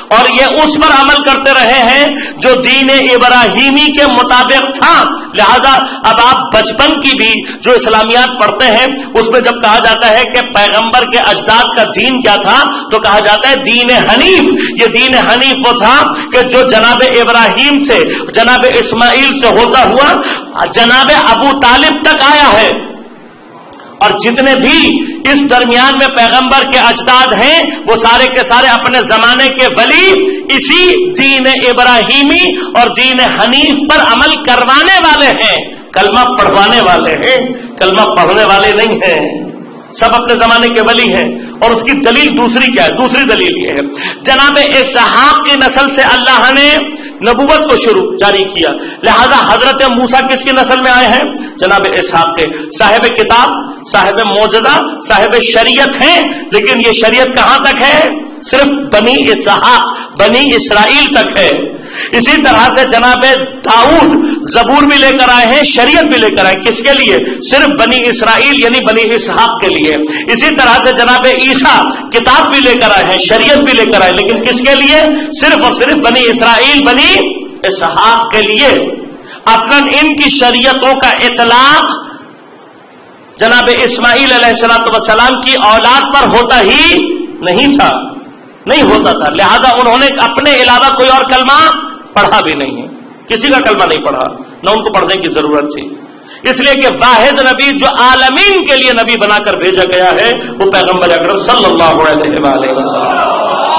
اور یہ اس پر عمل کرتے رہے ہیں جو دین ابراہیمی کے مطابق تھا. لہذا اب آپ بچپن کی بھی جو اسلامیات پڑھتے ہیں اس میں جب کہا جاتا ہے کہ پیغمبر کے اجداد کا دین کیا تھا تو کہا جاتا ہے دین حنیف. یہ دین حنیف وہ تھا کہ جو جناب ابراہیم سے جناب اسماعیل سے ہوتا ہوا جناب ابو طالب تک آیا ہے. اور جتنے بھی اس درمیان میں پیغمبر کے اجداد ہیں وہ سارے کے سارے اپنے زمانے کے ولی اسی دین ابراہیمی اور دین حنیف پر عمل کروانے والے ہیں. کلمہ پڑھوانے والے ہیں, کلمہ پڑھنے والے نہیں ہیں. سب اپنے زمانے کے ولی ہیں. اور اس کی دلیل دوسری کیا ہے؟ دوسری دلیل یہ ہے جناب اسحاق کی نسل سے اللہ نے نبوت کو شروع جاری کیا. لہذا حضرت موسیٰ کس کی نسل میں آئے ہیں؟ جناب اسحاق کے. صاحب کتاب, صاحب موجدہ, صاحب شریعت ہیں. لیکن یہ شریعت کہاں تک ہے؟ صرف بنی اسحاق, بنی اسرائیل تک ہے. اسی طرح سے جناب داؤد زبور بھی لے کر آئے ہیں, شریعت بھی لے کر آئے. کس کے لیے؟ صرف بنی اسرائیل یعنی بنی اسحاق کے لیے. اسی طرح سے جناب عیسیٰ کتاب بھی لے کر آئے ہیں, شریعت بھی لے کر آئے, لیکن کس کے لیے؟ صرف اور صرف بنی اسرائیل بنی اسحاق کے لیے. اصلاً ان کی شریعتوں کا اطلاق جناب اسماعیل علیہ الصلوۃ والسلام کی اولاد پر ہوتا ہی نہیں تھا, نہیں ہوتا تھا. لہذا انہوں نے اپنے علاوہ کوئی اور کلمہ پڑھا بھی نہیں ہے, کسی کا کلمہ نہیں پڑھا, نہ ان کو پڑھنے کی ضرورت تھی. اس لیے کہ واحد نبی جو عالمین کے لیے نبی بنا کر بھیجا گیا ہے وہ پیغمبر اکرم صلی اللہ علیہ وآلہ وسلم.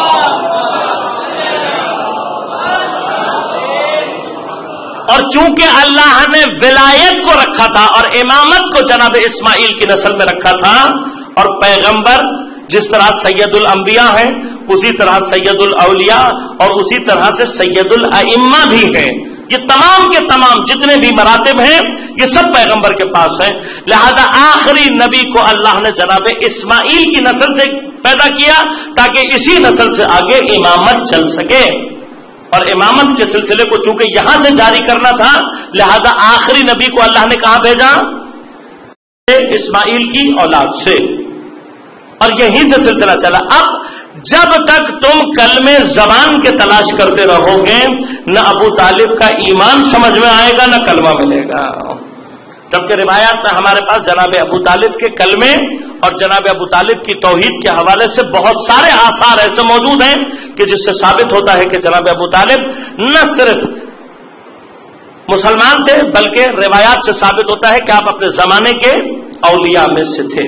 اور چونکہ اللہ نے ولایت کو رکھا تھا اور امامت کو جناب اسماعیل کی نسل میں رکھا تھا, اور پیغمبر جس طرح سید الانبیاء ہیں اسی طرح سید الاولیاء اور اسی طرح سے سید الائمہ بھی ہیں. یہ تمام کے تمام جتنے بھی مراتب ہیں یہ سب پیغمبر کے پاس ہیں. لہذا آخری نبی کو اللہ نے جناب اسماعیل کی نسل سے پیدا کیا تاکہ اسی نسل سے آگے امامت چل سکے. اور امامت کے سلسلے کو چونکہ یہاں سے جاری کرنا تھا لہذا آخری نبی کو اللہ نے کہاں بھیجا؟ اسماعیل کی اولاد سے, اور یہیں سے سلسلہ چلا. اب جب تک تم کلمے زبان کے تلاش کرتے رہو گے نہ ابو طالب کا ایمان سمجھ میں آئے گا نہ کلمہ ملے گا. جبکہ روایات میں ہمارے پاس جناب ابو طالب کے کلمے اور جناب ابو طالب کی توحید کے حوالے سے بہت سارے آثار ایسے موجود ہیں کہ جس سے ثابت ہوتا ہے کہ جناب ابو طالب نہ صرف مسلمان تھے بلکہ روایات سے ثابت ہوتا ہے کہ آپ اپنے زمانے کے اولیاء میں سے تھے.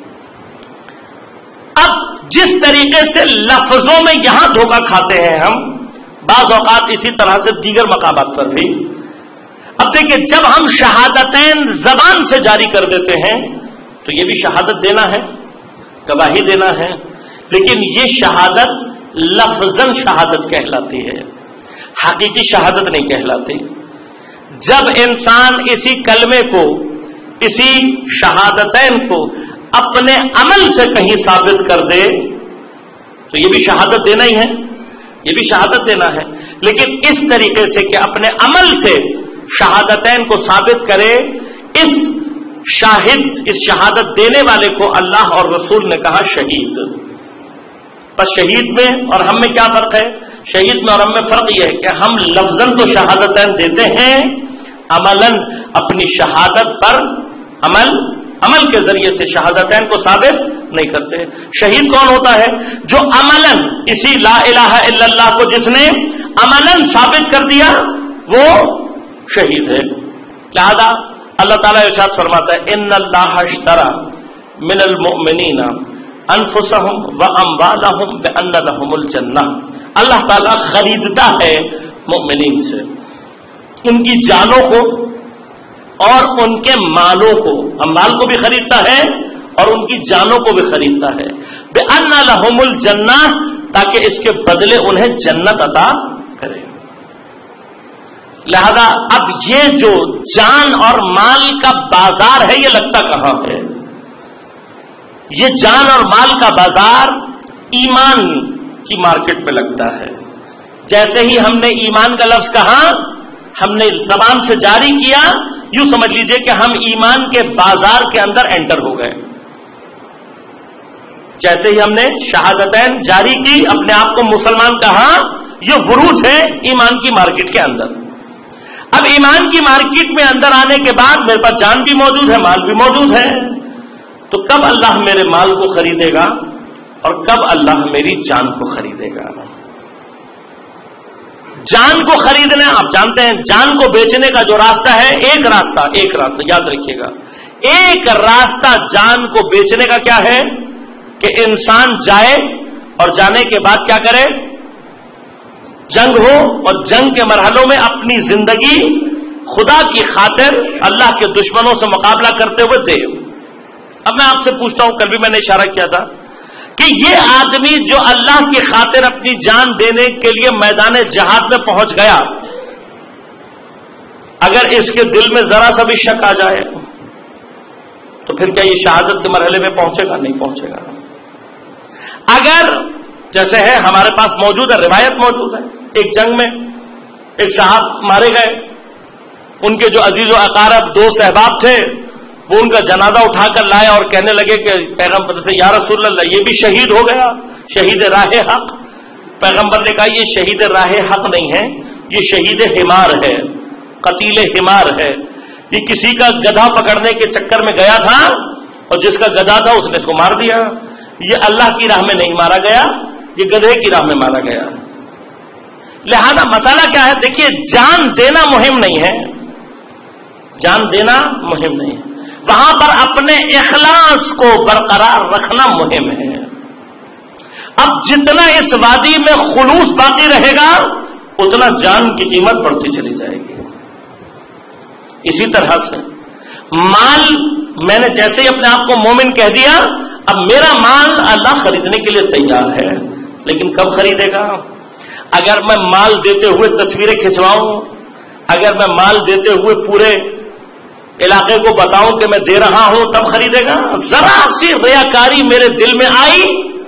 اب جس طریقے سے لفظوں میں یہاں دھوکہ کھاتے ہیں ہم, بعض اوقات اسی طرح سے دیگر مقامات پر بھی. اب دیکھیں جب ہم شہادتین زبان سے جاری کر دیتے ہیں تو یہ بھی شہادت دینا ہے, گواہی دینا ہے, لیکن یہ شہادت لفظاً شہادت کہلاتی ہے, حقیقی شہادت نہیں کہلاتی. جب انسان اسی کلمے کو, اسی شہادتین کو اپنے عمل سے کہیں ثابت کر دے تو یہ بھی شہادت دینا ہی ہے, یہ بھی شہادت دینا ہے. لیکن اس طریقے سے کہ اپنے عمل سے شہادتین کو ثابت کرے, اس شاہد, اس شہادت دینے والے کو اللہ اور رسول نے کہا شہید. بس شہید میں اور ہم میں کیا فرق ہے؟ شہید میں اور ہم میں فرق یہ ہے کہ ہم لفظاً تو شہادتین دیتے ہیں, عملاً اپنی شہادت پر عمل عمل کے ذریعے سے شہادتین کو ثابت نہیں کرتے. شہید کون ہوتا ہے؟ جو عملاً اسی لا الہ الا اللہ کو جس نے عملاً ثابت کر دیا وہ شہید ہے. لہذا اللہ تعالیٰ ارشاد فرماتا ہے ان اللہ اشترى من المؤمنین انفسهم واموالهم بان لهم الجنہ. اللہ تعالیٰ خریدتا ہے مومنین سے ان کی جانوں کو اور ان کے مالوں کو, اموال کو بھی خریدتا ہے اور ان کی جانوں کو بھی خریدتا ہے. بان لهم الجنہ, تاکہ اس کے بدلے انہیں جنت عطا کرے. لہذا اب یہ جو جان اور مال کا بازار ہے یہ لگتا کہاں ہے؟ یہ جان اور مال کا بازار ایمان کی مارکیٹ میں لگتا ہے. جیسے ہی ہم نے ایمان کا لفظ کہا, ہم نے زبان سے جاری کیا, یوں سمجھ لیجئے کہ ہم ایمان کے بازار کے اندر انٹر ہو گئے. جیسے ہی ہم نے شہادتین جاری کی, اپنے آپ کو مسلمان کہا, یہ وروج ہے ایمان کی مارکیٹ کے اندر. اب ایمان کی مارکیٹ میں اندر آنے کے بعد میرے پاس جان بھی موجود ہے، مال بھی موجود ہے، تو کب اللہ میرے مال کو خریدے گا اور کب اللہ میری جان کو خریدے گا؟ جان کو خریدنا، آپ جانتے ہیں جان کو بیچنے کا جو راستہ ہے، ایک راستہ ایک راستہ یاد رکھیے گا، ایک راستہ جان کو بیچنے کا کیا ہے کہ انسان جائے اور جانے کے بعد کیا کرے؟ جنگ ہو، اور جنگ کے مرحلوں میں اپنی زندگی خدا کی خاطر اللہ کے دشمنوں سے مقابلہ کرتے ہوئے دے. اب میں آپ سے پوچھتا ہوں، کل بھی میں نے اشارہ کیا تھا کہ یہ آدمی جو اللہ کی خاطر اپنی جان دینے کے لیے میدان جہاد میں پہنچ گیا، اگر اس کے دل میں ذرا سا بھی شک آ جائے تو پھر کیا یہ شہادت کے مرحلے میں پہنچے گا؟ نہیں پہنچے گا. اگر جیسے ہے ہمارے پاس موجود ہے، روایت موجود ہے، ایک جنگ میں ایک صاحب مارے گئے، ان کے جو عزیز و اقارب دوست احباب تھے وہ ان کا جنازہ اٹھا کر لائے اور کہنے لگے کہ پیغمبر سے یا رسول اللہ یہ بھی شہید ہو گیا، شہید راہ حق. پیغمبر نے کہا یہ شہید راہ حق نہیں ہے، یہ شہید حمار ہے، قتیل حمار ہے. یہ کسی کا گدھا پکڑنے کے چکر میں گیا تھا اور جس کا گدھا تھا اس نے اس کو مار دیا. یہ اللہ کی راہ میں نہیں مارا گیا، یہ گدھے کی راہ میں مارا گیا. لہذا مسئلہ کیا ہے؟ دیکھیے جان دینا مہم نہیں ہے، جان دینا مہم نہیں ہے، وہاں پر اپنے اخلاص کو برقرار رکھنا مہم ہے. اب جتنا اس وادی میں خلوص باقی رہے گا اتنا جان کی قیمت بڑھتی چلی جائے گی. اسی طرح سے مال، میں نے جیسے ہی اپنے آپ کو مومن کہہ دیا، اب میرا مال اللہ خریدنے کے لیے تیار ہے، لیکن کب خریدے گا؟ اگر میں مال دیتے ہوئے تصویریں کھنچواؤں، اگر میں مال دیتے ہوئے پورے علاقے کو بتاؤں کہ میں دے رہا ہوں، تب خریدے گا؟ ذرا سی ریاکاری میرے دل میں آئی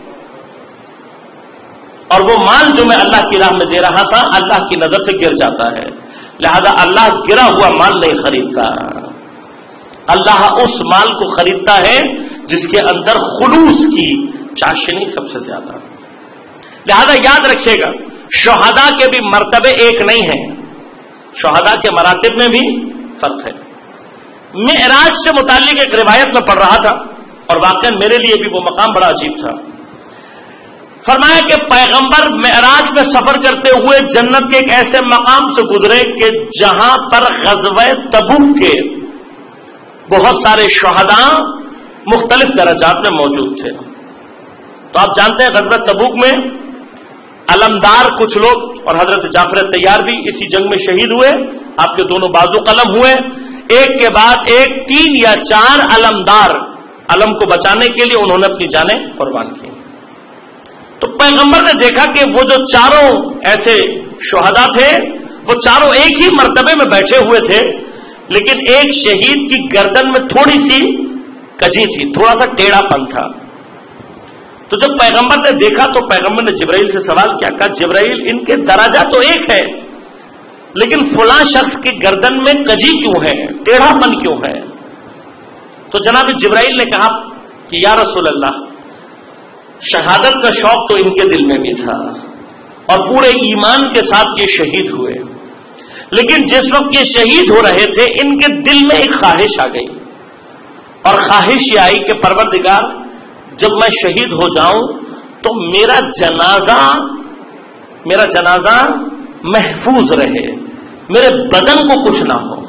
اور وہ مال جو میں اللہ کی راہ میں دے رہا تھا اللہ کی نظر سے گر جاتا ہے. لہذا اللہ گرا ہوا مال نہیں خریدتا، اللہ اس مال کو خریدتا ہے جس کے اندر خلوص کی چاشنی سب سے زیادہ. لہذا یاد رکھیے گا شہداء کے بھی مرتبے ایک نہیں ہیں، شہداء کے مراتب میں بھی فرق ہے. معراج سے متعلق ایک روایت میں پڑھ رہا تھا اور واقعا میرے لیے بھی وہ مقام بڑا عجیب تھا. فرمایا کہ پیغمبر معراج میں سفر کرتے ہوئے جنت کے ایک ایسے مقام سے گزرے کہ جہاں پر غزوہ تبوک کے بہت سارے شہداء مختلف درجات میں موجود تھے. تو آپ جانتے ہیں غزوہ تبوک میں علمدار کچھ لوگ اور حضرت جعفر تیار بھی اسی جنگ میں شہید ہوئے، آپ کے دونوں بازو قلم ہوئے، ایک کے بعد ایک تین یا چار علمدار علم کو بچانے کے لیے انہوں نے اپنی جانیں قربان کی. تو پیغمبر نے دیکھا کہ وہ جو چاروں ایسے شہداء تھے وہ چاروں ایک ہی مرتبے میں بیٹھے ہوئے تھے، لیکن ایک شہید کی گردن میں تھوڑی سی کجی تھی، تھوڑا سا ٹیڑھا پن تھا. تو جب پیغمبر نے دیکھا تو پیغمبر نے جبرائیل سے سوال کیا، کہا جبرائیل ان کے درجہ تو ایک ہے لیکن فلاں شخص کی گردن میں کجی کیوں ہے، ٹیڑھا پن کیوں ہے؟ تو جناب جبرائیل نے کہا کہ یا رسول اللہ شہادت کا شوق تو ان کے دل میں بھی تھا اور پورے ایمان کے ساتھ یہ شہید ہوئے، لیکن جس وقت یہ شہید ہو رہے تھے ان کے دل میں ایک خواہش آ گئی، اور خواہش یہ آئی کہ پروردگار جب میں شہید ہو جاؤں تو میرا جنازہ میرا جنازہ محفوظ رہے، میرے بدن کو کچھ نہ ہو.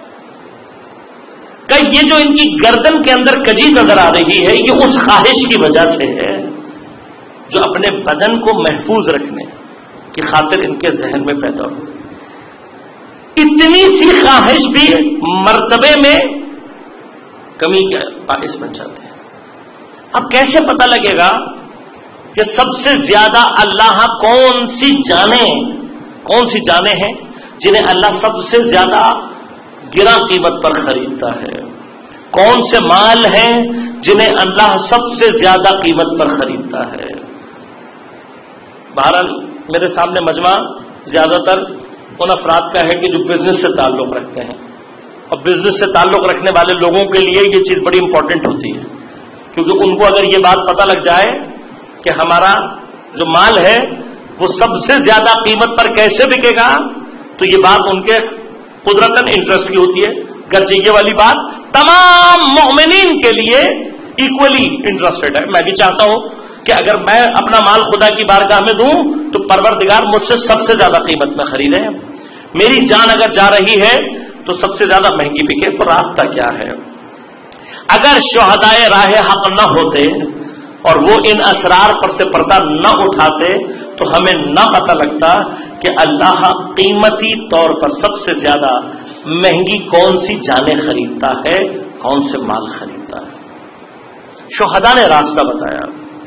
کہ یہ جو ان کی گردن کے اندر کجی نظر آ رہی ہے یہ اس خواہش کی وجہ سے ہے جو اپنے بدن کو محفوظ رکھنے کی خاطر ان کے ذہن میں پیدا ہو. اتنی سی خواہش بھی مرتبے میں کمی کا باعث بن جاتے ہیں. اب کیسے پتہ لگے گا کہ سب سے زیادہ اللہ کون سی جانیں کون سی جانیں ہیں جنہیں اللہ سب سے زیادہ گراں قیمت پر خریدتا ہے؟ کون سے مال ہیں جنہیں اللہ سب سے زیادہ قیمت پر خریدتا ہے؟ بہرحال میرے سامنے مجمع زیادہ تر ان افراد کا ہے کہ جو بزنس سے تعلق رکھتے ہیں، اور بزنس سے تعلق رکھنے والے لوگوں کے لیے یہ چیز بڑی امپورٹنٹ ہوتی ہے، کیونکہ ان کو اگر یہ بات پتہ لگ جائے کہ ہمارا جو مال ہے وہ سب سے زیادہ قیمت پر کیسے بکے گا؟ تو یہ بات ان کے قدرتاً انٹرسٹ کی ہوتی ہے، گرچہ یہ والی بات تمام مومنین کے لیے ایکولی انٹرسٹڈ ہے۔ میں بھی چاہتا ہوں کہ اگر میں اپنا مال خدا کی بارگاہ میں دوں تو پروردگار مجھ سے سب سے زیادہ قیمت میں خریدے۔ میری جان اگر جا رہی ہے تو سب سے زیادہ مہنگی بکے، تو راستہ کیا ہے؟ اگر شہدائے راہ حق نہ ہوتے اور وہ ان اسرار پر سے پردہ نہ اٹھاتے تو ہمیں نہ پتہ لگتا کہ اللہ قیمتی طور پر سب سے زیادہ مہنگی کون سی جانیں خریدتا ہے، کون سے مال خریدتا ہے۔ شہداء نے راستہ بتایا۔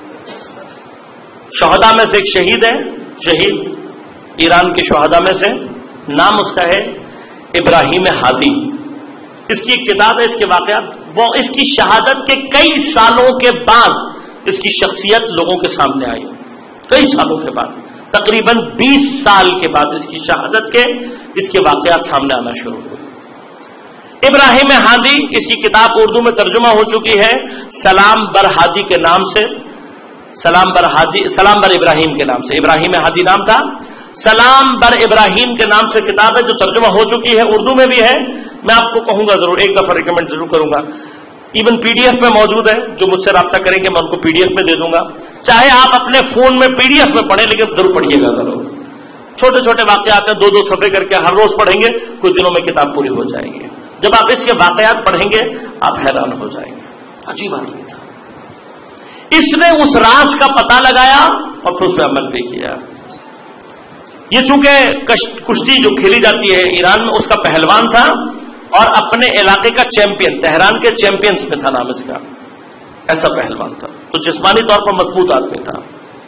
شہداء میں سے ایک شہید ہے، شہید ایران کے شہداء میں سے، نام اس کا ہے ابراہیم ہادی۔ اس کی ایک کتاب ہے، اس کے واقعات، وہ اس کی شہادت کے کئی سالوں کے بعد اس کی شخصیت لوگوں کے سامنے آئی، کئی سالوں کے بعد، تقریباً بیس سال کے بعد اس کی شہادت کے اس کے واقعات سامنے آنا شروع ہوئے۔ ابراہیم ہادی، اس کی کتاب اردو میں ترجمہ ہو چکی ہے سلام بر ہادی کے نام سے، سلام بر ہادی، سلام بر ابراہیم کے نام سے، ابراہیم ہادی نام تھا، سلام بر ابراہیم کے نام سے کتاب ہے جو ترجمہ ہو چکی ہے، اردو میں بھی ہے۔ میں آپ کو کہوں گا ضرور، ایک دفعہ ریکمینڈ ضرور کروں گا، ایون پی ڈی ایف میں موجود ہے، جو مجھ سے رابطہ کریں گے میں ان کو پی ڈی ایف میں دے دوں گا، چاہے آپ اپنے فون میں پی ڈی ایف میں پڑھیں لیکن ضرور پڑھیے گا ضرور۔ چھوٹے چھوٹے واقعات ہیں، دو دو صفحے کر کے ہر روز پڑھیں گے، کچھ دنوں میں کتاب پوری ہو جائے گی۔ جب آپ اس کے واقعات پڑھیں گے آپ حیران ہو جائیں گے، عجیب آدمی تھا۔ اس نے اس راز کا پتہ لگایا اور پھر اس پہ عمل بھی کیا۔ یہ چونکہ کشتی جو کھیلی جاتی ہے ایران میں، اس کا پہلوان تھا اور اپنے علاقے کا چیمپئن، تہران کے چیمپئنز میں تھا نام اس کا، ایسا پہلوان تھا، تو جسمانی طور پر مضبوط آدمی تھا۔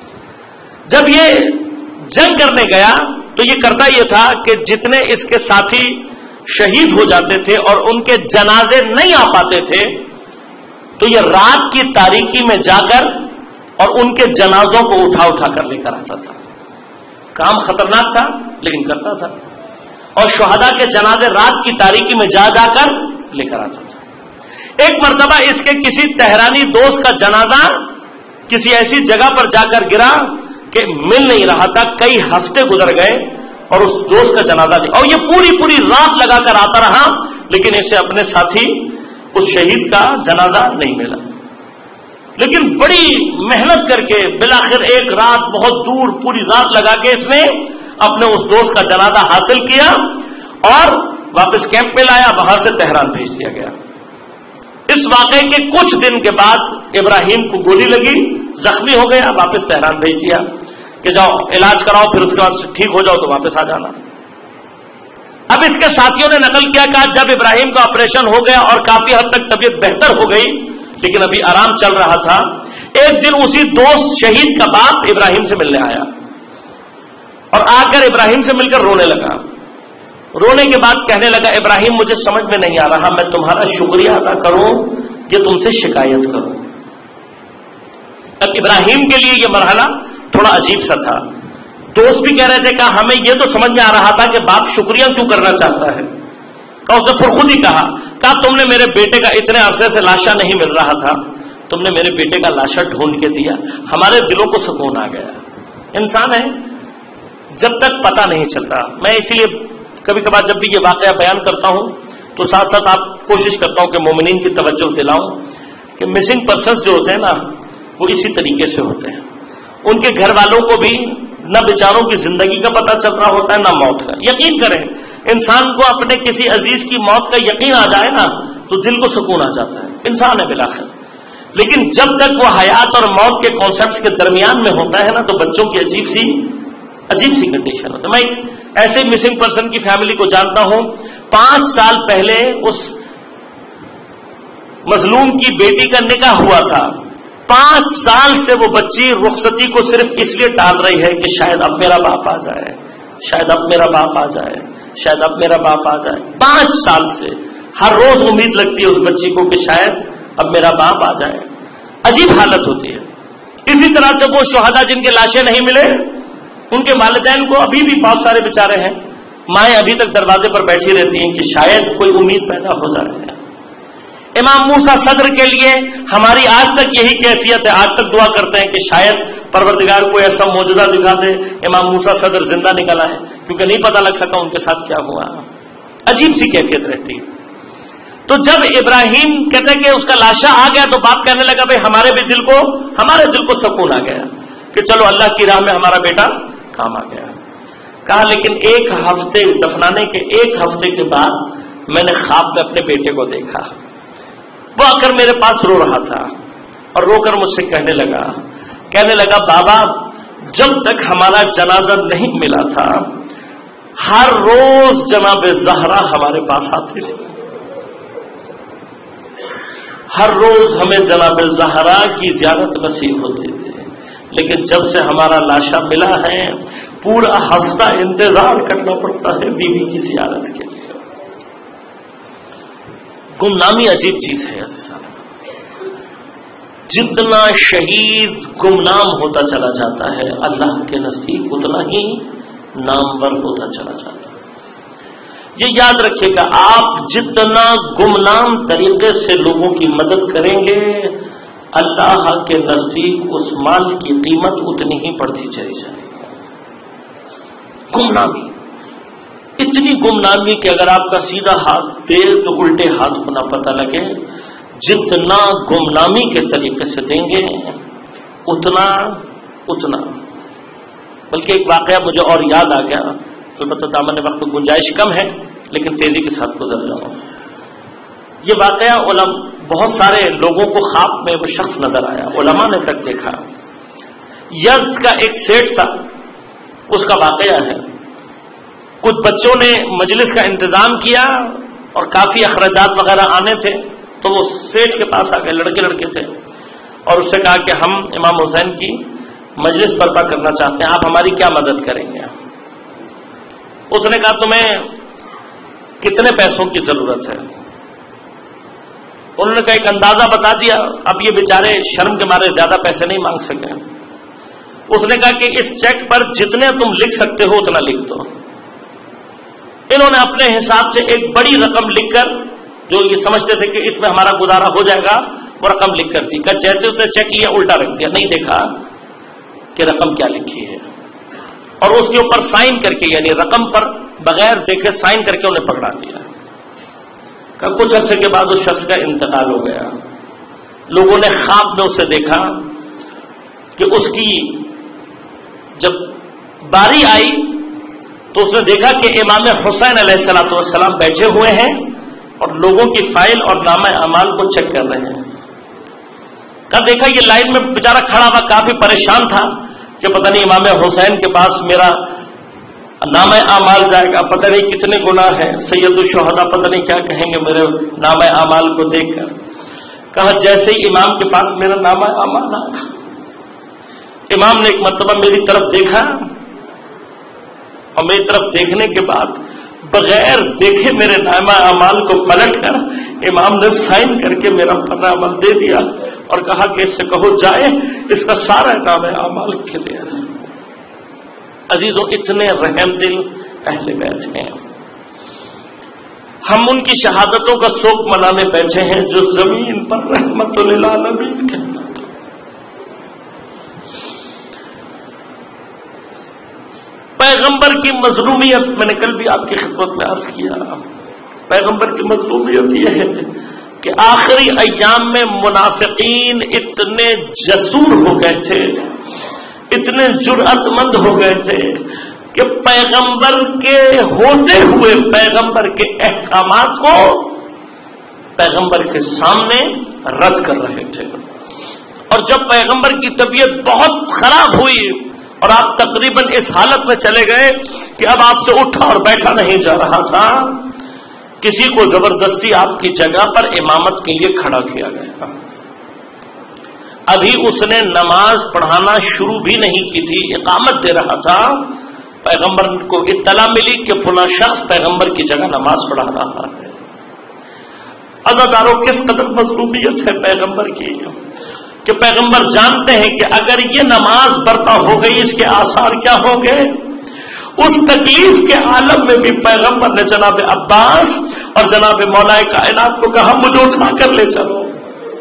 جب یہ جنگ کرنے گیا تو یہ کرتا یہ تھا کہ جتنے اس کے ساتھی شہید ہو جاتے تھے اور ان کے جنازے نہیں آ پاتے تھے تو یہ رات کی تاریکی میں جا کر اور ان کے جنازوں کو اٹھا اٹھا کر لے کر آتا تھا۔ کام خطرناک تھا لیکن کرتا تھا، اور شہداء کے جنازے رات کی تاریکی میں جا جا کر لے کر آتا تھا۔ ایک مرتبہ اس کے کسی تہرانی دوست کا جنازہ کسی ایسی جگہ پر جا کر گرا کہ مل نہیں رہا تھا، کئی ہفتے گزر گئے اور اس دوست کا جنازہ نہیں، اور یہ پوری پوری رات لگا کر آتا رہا لیکن اسے اپنے ساتھی اس شہید کا جنازہ نہیں ملا۔ لیکن بڑی محنت کر کے بالآخر ایک رات بہت دور پوری رات لگا کے اس نے اپنے اس دوست کا جنازہ حاصل کیا اور واپس کیمپ میں لایا، وہاں سے تہران بھیج دیا گیا۔ اس واقعے کے کچھ دن کے بعد ابراہیم کو گولی لگی، زخمی ہو گیا، واپس تہران بھیج دیا کہ جاؤ علاج کراؤ، پھر اس کے بعد ٹھیک ہو جاؤ تو واپس آ جانا۔ اب اس کے ساتھیوں نے نقل کیا کہ جب ابراہیم کا آپریشن ہو گیا اور کافی حد تک طبیعت بہتر ہو گئی لیکن ابھی آرام چل رہا تھا، ایک دن اسی دوست شہید کا باپ ابراہیم سے ملنے آیا اور آ کر ابراہیم سے مل کر رونے لگا۔ رونے کے بعد کہنے لگا، ابراہیم مجھے سمجھ میں نہیں آ رہا میں تمہارا شکریہ ادا کروں یا تم سے شکایت کروں۔ اب ابراہیم کے لیے یہ مرحلہ تھوڑا عجیب سا تھا۔ دوست بھی کہہ رہے تھے کہ ہمیں یہ تو سمجھ میں آ رہا تھا کہ باپ شکریہ کیوں کرنا چاہتا ہے، کہ اس نے پھر خود ہی کہا کہ تم نے میرے بیٹے کا اتنے عرصے سے لاشا نہیں مل رہا تھا، تم نے میرے بیٹے کا لاشا ڈھونڈ کے دیا، ہمارے دلوں کو سکون آ گیا۔ انسان ہے جب تک پتہ نہیں چلتا، میں اسی لیے کبھی کبھار جب بھی یہ واقعہ بیان کرتا ہوں تو ساتھ ساتھ آپ کوشش کرتا ہوں کہ مومنین کی توجہ دلاؤں کہ مسنگ پرسنز جو ہوتے ہیں نا وہ اسی طریقے سے ہوتے ہیں، ان کے گھر والوں کو بھی نہ بیچاروں کی زندگی کا پتہ چل رہا ہوتا ہے نہ موت کا۔ یقین کریں انسان کو اپنے کسی عزیز کی موت کا یقین آ جائے نا تو دل کو سکون آ جاتا ہے، انسان ہے بالآخر، لیکن جب تک وہ حیات اور موت کے کانسیپٹس کے درمیان میں ہوتا ہے نا تو بچوں کی عجیب سی عجیب سی کنڈیشن ہوتا ہے۔ میں ایک ایسے مسنگ پرسن کی فیملی کو جانتا ہوں، پانچ سال پہلے اس مظلوم کی بیٹی کا نکاح ہوا تھا، پانچ سال سے وہ بچی رخصتی کو صرف اس لیے ٹال رہی ہے کہ شاید اب میرا باپ آ جائے، شاید اب میرا باپ آ جائے، شاید اب میرا باپ آ جائے۔ پانچ سال سے ہر روز امید لگتی ہے اس بچی کو کہ شاید اب میرا باپ آ جائے۔ عجیب حالت ہوتی ہے۔ اسی طرح سے وہ شہداء جن کے لاشیں نہیں ملے ان کے والدین کو ابھی بھی بہت سارے بیچارے ہیں، مائیں ابھی تک دروازے پر بیٹھی رہتی ہیں کہ شاید کوئی امید پیدا ہو جائے۔ امام موسیٰ صدر کے لیے ہماری آج تک یہی کیفیت ہے، آج تک دعا کرتے ہیں کہ شاید پروردگار کو ایسا موجودہ دکھا دے امام موسیٰ صدر زندہ نکل آئے، کیونکہ نہیں پتا لگ سکا ان کے ساتھ کیا ہوا. عجیب سی کیفیت رہتی. تو جب ابراہیم کہتے کہ اس کا لاشا آ گیا تو باپ کہنے لگا بھائی ہمارے بھی دل کو ہمارے دل کو سکون آ گیا کہ چلو اللہ کی راہ میں ہمارا بیٹا کام آ گیا. کہا لیکن ایک ہفتے دفنانے کے ایک ہفتے کے بعد میں نے خواب میں اپنے بیٹے کو دیکھا. وہ آ کر میرے پاس رو رہا تھا اور رو کر مجھ سے کہنے لگا کہنے لگا بابا جب تک ہمارا جنازہ نہیں ملا تھا ہر روز جناب زہرا ہمارے پاس آتی تھی، ہر روز ہمیں جناب زہرا کی زیارت نصیب ہوتی تھی، لیکن جب سے ہمارا لاشا ملا ہے پورا ہفتہ انتظار کرنا پڑتا ہے بیوی کی زیارت کے لیے. گمنامی عجیب چیز ہے. جتنا شہید گمنام ہوتا چلا جاتا ہے اللہ کے نزدیک اتنا ہی نامور ہوتا چلا جاتا ہے. یہ یاد رکھیے گا، آپ جتنا گمنام طریقے سے لوگوں کی مدد کریں گے اللہ کے نزدیک اس مال کی قیمت اتنی ہی بڑھتی چلی جائے گی. گمنامی، اتنی گمنامی کہ اگر آپ کا سیدھا ہاتھ دے تو الٹے ہاتھ ہونا پتہ لگے. جتنا گمنامی کے طریقے سے دیں گے اتنا اتنا بلکہ ایک واقعہ مجھے اور یاد آ گیا، البتہ دامن وقت گنجائش کم ہے لیکن تیزی کے ساتھ گزر جاؤں. یہ واقعہ علماء بہت سارے لوگوں کو خواب میں وہ شخص نظر آیا، علماء نے تک دیکھا. یزد کا ایک سیٹ تھا، اس کا واقعہ ہے. کچھ بچوں نے مجلس کا انتظام کیا اور کافی اخراجات وغیرہ آنے تھے تو وہ سیٹ کے پاس آ گئے، لڑکے لڑکے تھے، اور اس سے کہا کہ ہم امام حسین کی مجلس برپا کرنا چاہتے ہیں، آپ ہماری کیا مدد کریں گے؟ اس نے کہا تمہیں کتنے پیسوں کی ضرورت ہے؟ انہوں نے کہا ایک اندازہ بتا دیا. اب یہ بیچارے شرم کے مارے زیادہ پیسے نہیں مانگ سکے. اس نے کہا کہ اس چیک پر جتنے تم لکھ سکتے ہو اتنا لکھ دو. انہوں نے اپنے حساب سے ایک بڑی رقم لکھ کر، جو یہ سمجھتے تھے کہ اس میں ہمارا گزارا ہو جائے گا، وہ رقم لکھ کر دی. کہ جیسے اس نے چیک لیا الٹا رکھ دیا، نہیں دیکھا کہ رقم کیا لکھی ہے، اور اس کے اوپر سائن کر کے یعنی رقم پر بغیر دیکھے سائن کر کے انہیں پکڑا دیا. کہ کچھ عرصے کے بعد اس شخص کا انتقال ہو گیا. لوگوں نے خواب میں اسے دیکھا کہ اس کی جب باری آئی تو اس نے دیکھا کہ امام حسین علیہ الصلوۃ والسلام بیٹھے ہوئے ہیں اور لوگوں کی فائل اور نامہ اعمال کو چیک کر رہے ہیں. کہا دیکھا یہ لائن میں بیچارہ کھڑا ہوا کافی پریشان تھا کہ پتہ نہیں امام حسین کے پاس میرا نامہ اعمال جائے گا، پتہ نہیں کتنے گناہ ہیں، سید الشہداء پتہ نہیں کیا کہیں گے میرے نامہ اعمال کو دیکھ کر. کہا جیسے ہی امام کے پاس میرا نامہ اعمال آیا، امام نے ایک مرتبہ میری طرف دیکھا اور میری طرف دیکھنے کے بعد بغیر دیکھے میرے نامہ اعمال کو پلٹ کر امام نے سائن کر کے میرا پرہ عمل دے دیا اور کہا کہ اس سے کہو جائے اس کا سارا نامہ اعمال کلیئر ہے. عزیزوں اتنے رحم دل اہل بیت ہیں. ہم ان کی شہادتوں کا شوق منانے بیٹھے ہیں جو زمین پر رحمت للعالمین کہنا. پیغمبر کی مظلومیت میں نے کل بھی آپ کی خدمت میں عرض کیا. پیغمبر کی مظلومیت یہ ہے کہ آخری ایام میں منافقین اتنے جسور ہو گئے تھے، اتنے جرأت مند ہو گئے تھے کہ پیغمبر کے ہوتے ہوئے پیغمبر کے احکامات کو پیغمبر کے سامنے رد کر رہے تھے. اور جب پیغمبر کی طبیعت بہت خراب ہوئی اور آپ تقریباً اس حالت میں چلے گئے کہ اب آپ سے اٹھا اور بیٹھا نہیں جا رہا تھا، کسی کو زبردستی آپ کی جگہ پر امامت کے لیے کھڑا کیا گیا. ابھی اس نے نماز پڑھانا شروع بھی نہیں کی تھی، اقامت دے رہا تھا. پیغمبر کو اطلاع ملی کہ فلاں شخص پیغمبر کی جگہ نماز پڑھا رہا ہے. عزاداروں کس قدر مظلومیت ہے پیغمبر کی کہ پیغمبر جانتے ہیں کہ اگر یہ نماز برپا ہو گئی اس کے آثار کیا ہوں گے. اس تکلیف کے عالم میں بھی پیغمبر نے جناب عباس اور جناب مولا کائنات کو کہا مجھے اٹھا کر لے چلو.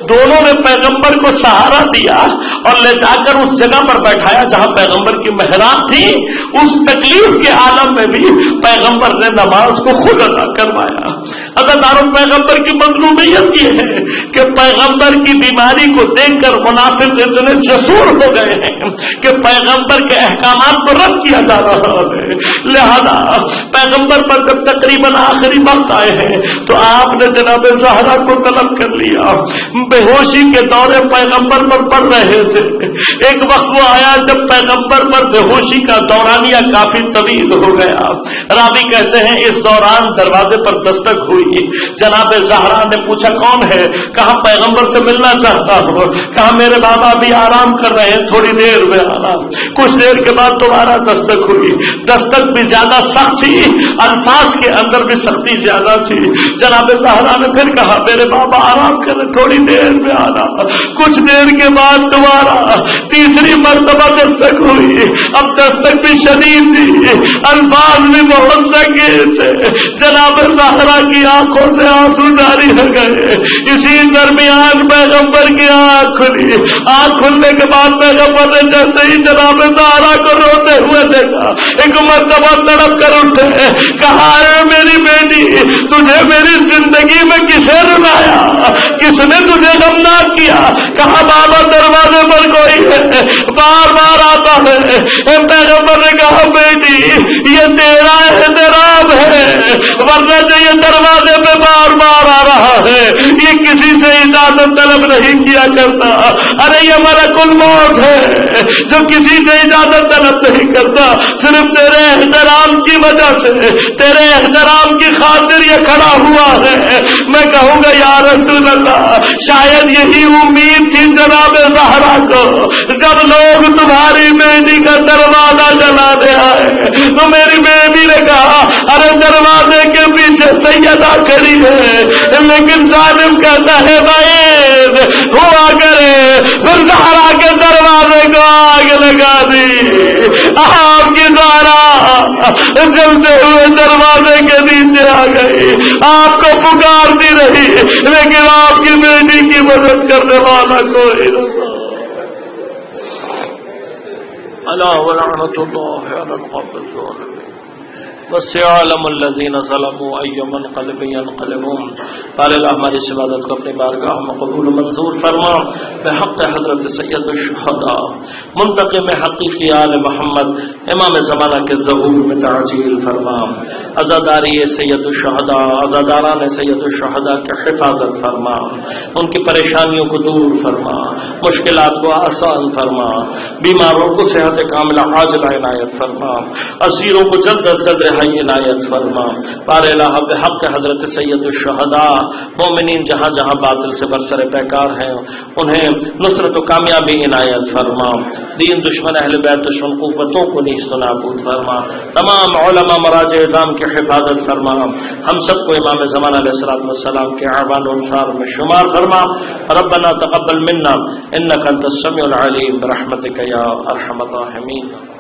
دونوں نے پیغمبر کو سہارا دیا اور لے جا کر اس جگہ پر بیٹھایا جہاں پیغمبر کی محراب تھی. اس تکلیف کے عالم میں بھی پیغمبر نے نماز کو خود ادا کروایا. عزیزانو پیغمبر کی مظلومیت یہ ہے کہ پیغمبر کی بیماری کو دیکھ کر منافق اتنے جسور ہو گئے ہیں کہ پیغمبر کے احکامات کو رد کیا جا رہا ہے. لہذا پیغمبر پر جب تقریباً آخری وقت آئے ہیں تو آپ نے جناب زہرا کو طلب کر لیا. بے ہوشی کے دورے پیغمبر پر پڑ رہے تھے. ایک وقت وہ آیا جب پیغمبر پر بے ہوشی کا دورانیہ کافی طویل ہو گیا. راوی کہتے ہیں اس دوران دروازے پر دستک ہوئی. جناب زہرا نے پوچھا کون ہے؟ کہا پیغمبر سے ملنا چاہتا ہوں. کہا میرے بابا بھی آرام کر رہے ہیں, تھوڑی دیر میں آنا. کچھ دیر کے بعد دوبارہ دستک ہوئی. دستک بھی زیادہ سخت تھی, الفاظ کے اندر بھی سختی زیادہ تھی. جناب زہرا نے پھر کہا میرے بابا آرام کر رہے, تھوڑی دیر میں آنا. کچھ دیر کے بعد دوبارہ تیسری مرتبہ دستک ہوئی. اب دستک بھی شدید تھی, الفاظ بھی بہت سنگین تھے. جناب زہرا کی آنکھوں سے آنسو جاری ہو گئے. اسی درمیان پیغمبر کی آنکھ کھلی. آنکھ کھلنے کے بعد پیغمبر نے جیسے ہی جناب زہرا کو روتے ہوئے دیکھا, ایک مرتبہ تڑپ کر اٹھے. کہا ہے میری بیٹی, تجھے میری زندگی میں کسے رلایا, کس نے تجھے غمناک کیا؟ کہا بابا دروازے پر کوئی ہے, بار بار آتا ہے. پیغمبر نے کہا بیٹی یہ تیرا احترام ہے, ورنہ جو یہ دروازے پہ بار بار آ رہا ہے یہ کسی سے اجازت طلب نہیں کیا کرتا. ارے یہ ملک الموت ہے جو کسی سے اجازت طلب نہیں کرتا. صرف تیرے احترام کی وجہ سے, تیرے احترام کی خاطر یہ کھڑا ہوا ہے. میں کہوں گا یا رسول اللہ, شاید یہی امید تھی جناب زہرا کو. جب لوگ تمہاری بیٹی کا دروازہ جلانے آئے تو میری بیٹی نے کہا ارے دروازے کے پیچھے سیدہ کھڑی ہے, لیکن ظالم کہتا ہے بعید ہوا کرے. پھر زہرا کے دروازے کو آگ لگا دی. آپ کی زہرا جلتے ہوئے دروازے کے نیچے آ گئی. آپ کو پکارتی رہی لیکن آپ کی بیٹی کی مدد کرنے والا کوئی نہیں. الا ولعنۃ اللہ علی القوم الظالمین. وَسَيَعْلَمُ الَّذِينَ ظَلَمُوا أَيَّ مُنقَلِبٍ يَنقَلِبُونَ. قال اللہ ہماری اس عبادت کو اپنی بارگاہ میں قبول و منظور فرما. بحق حضرت سید الشہداء منتقم حقیقی آل محمد امام زمانہ کے ظہور میں تعجیل فرما. عزاداری سید الشہداء, عزاداران سید الشہداء کی حفاظت فرما. ان کی پریشانیوں کو دور فرما, مشکلات کو آسان فرما, بیماروں کو صحت کاملہ عاجلہ عنایت فرما, اسیروں کو جلد از جلد عنایت فرما. بار الہ بحق حضرت سید الشہداء مومنین جہاں جہاں باطل سے برسر پیکار ہیں انہیں نصرت و کامیابی عنایت فرما. دین دشمن اہل بیت دشمن قوتوں کو نیست و نابود فرما. تمام علماء مراجع اعظام کی حفاظت فرما. ہم سب کو امام زمانہ علیہ الصلوۃ والسلام کے اعوان و انصار میں شمار فرما. ربنا تقبل منا انک انت السمیع العلیم برحمتک یا ارحم الراحمین.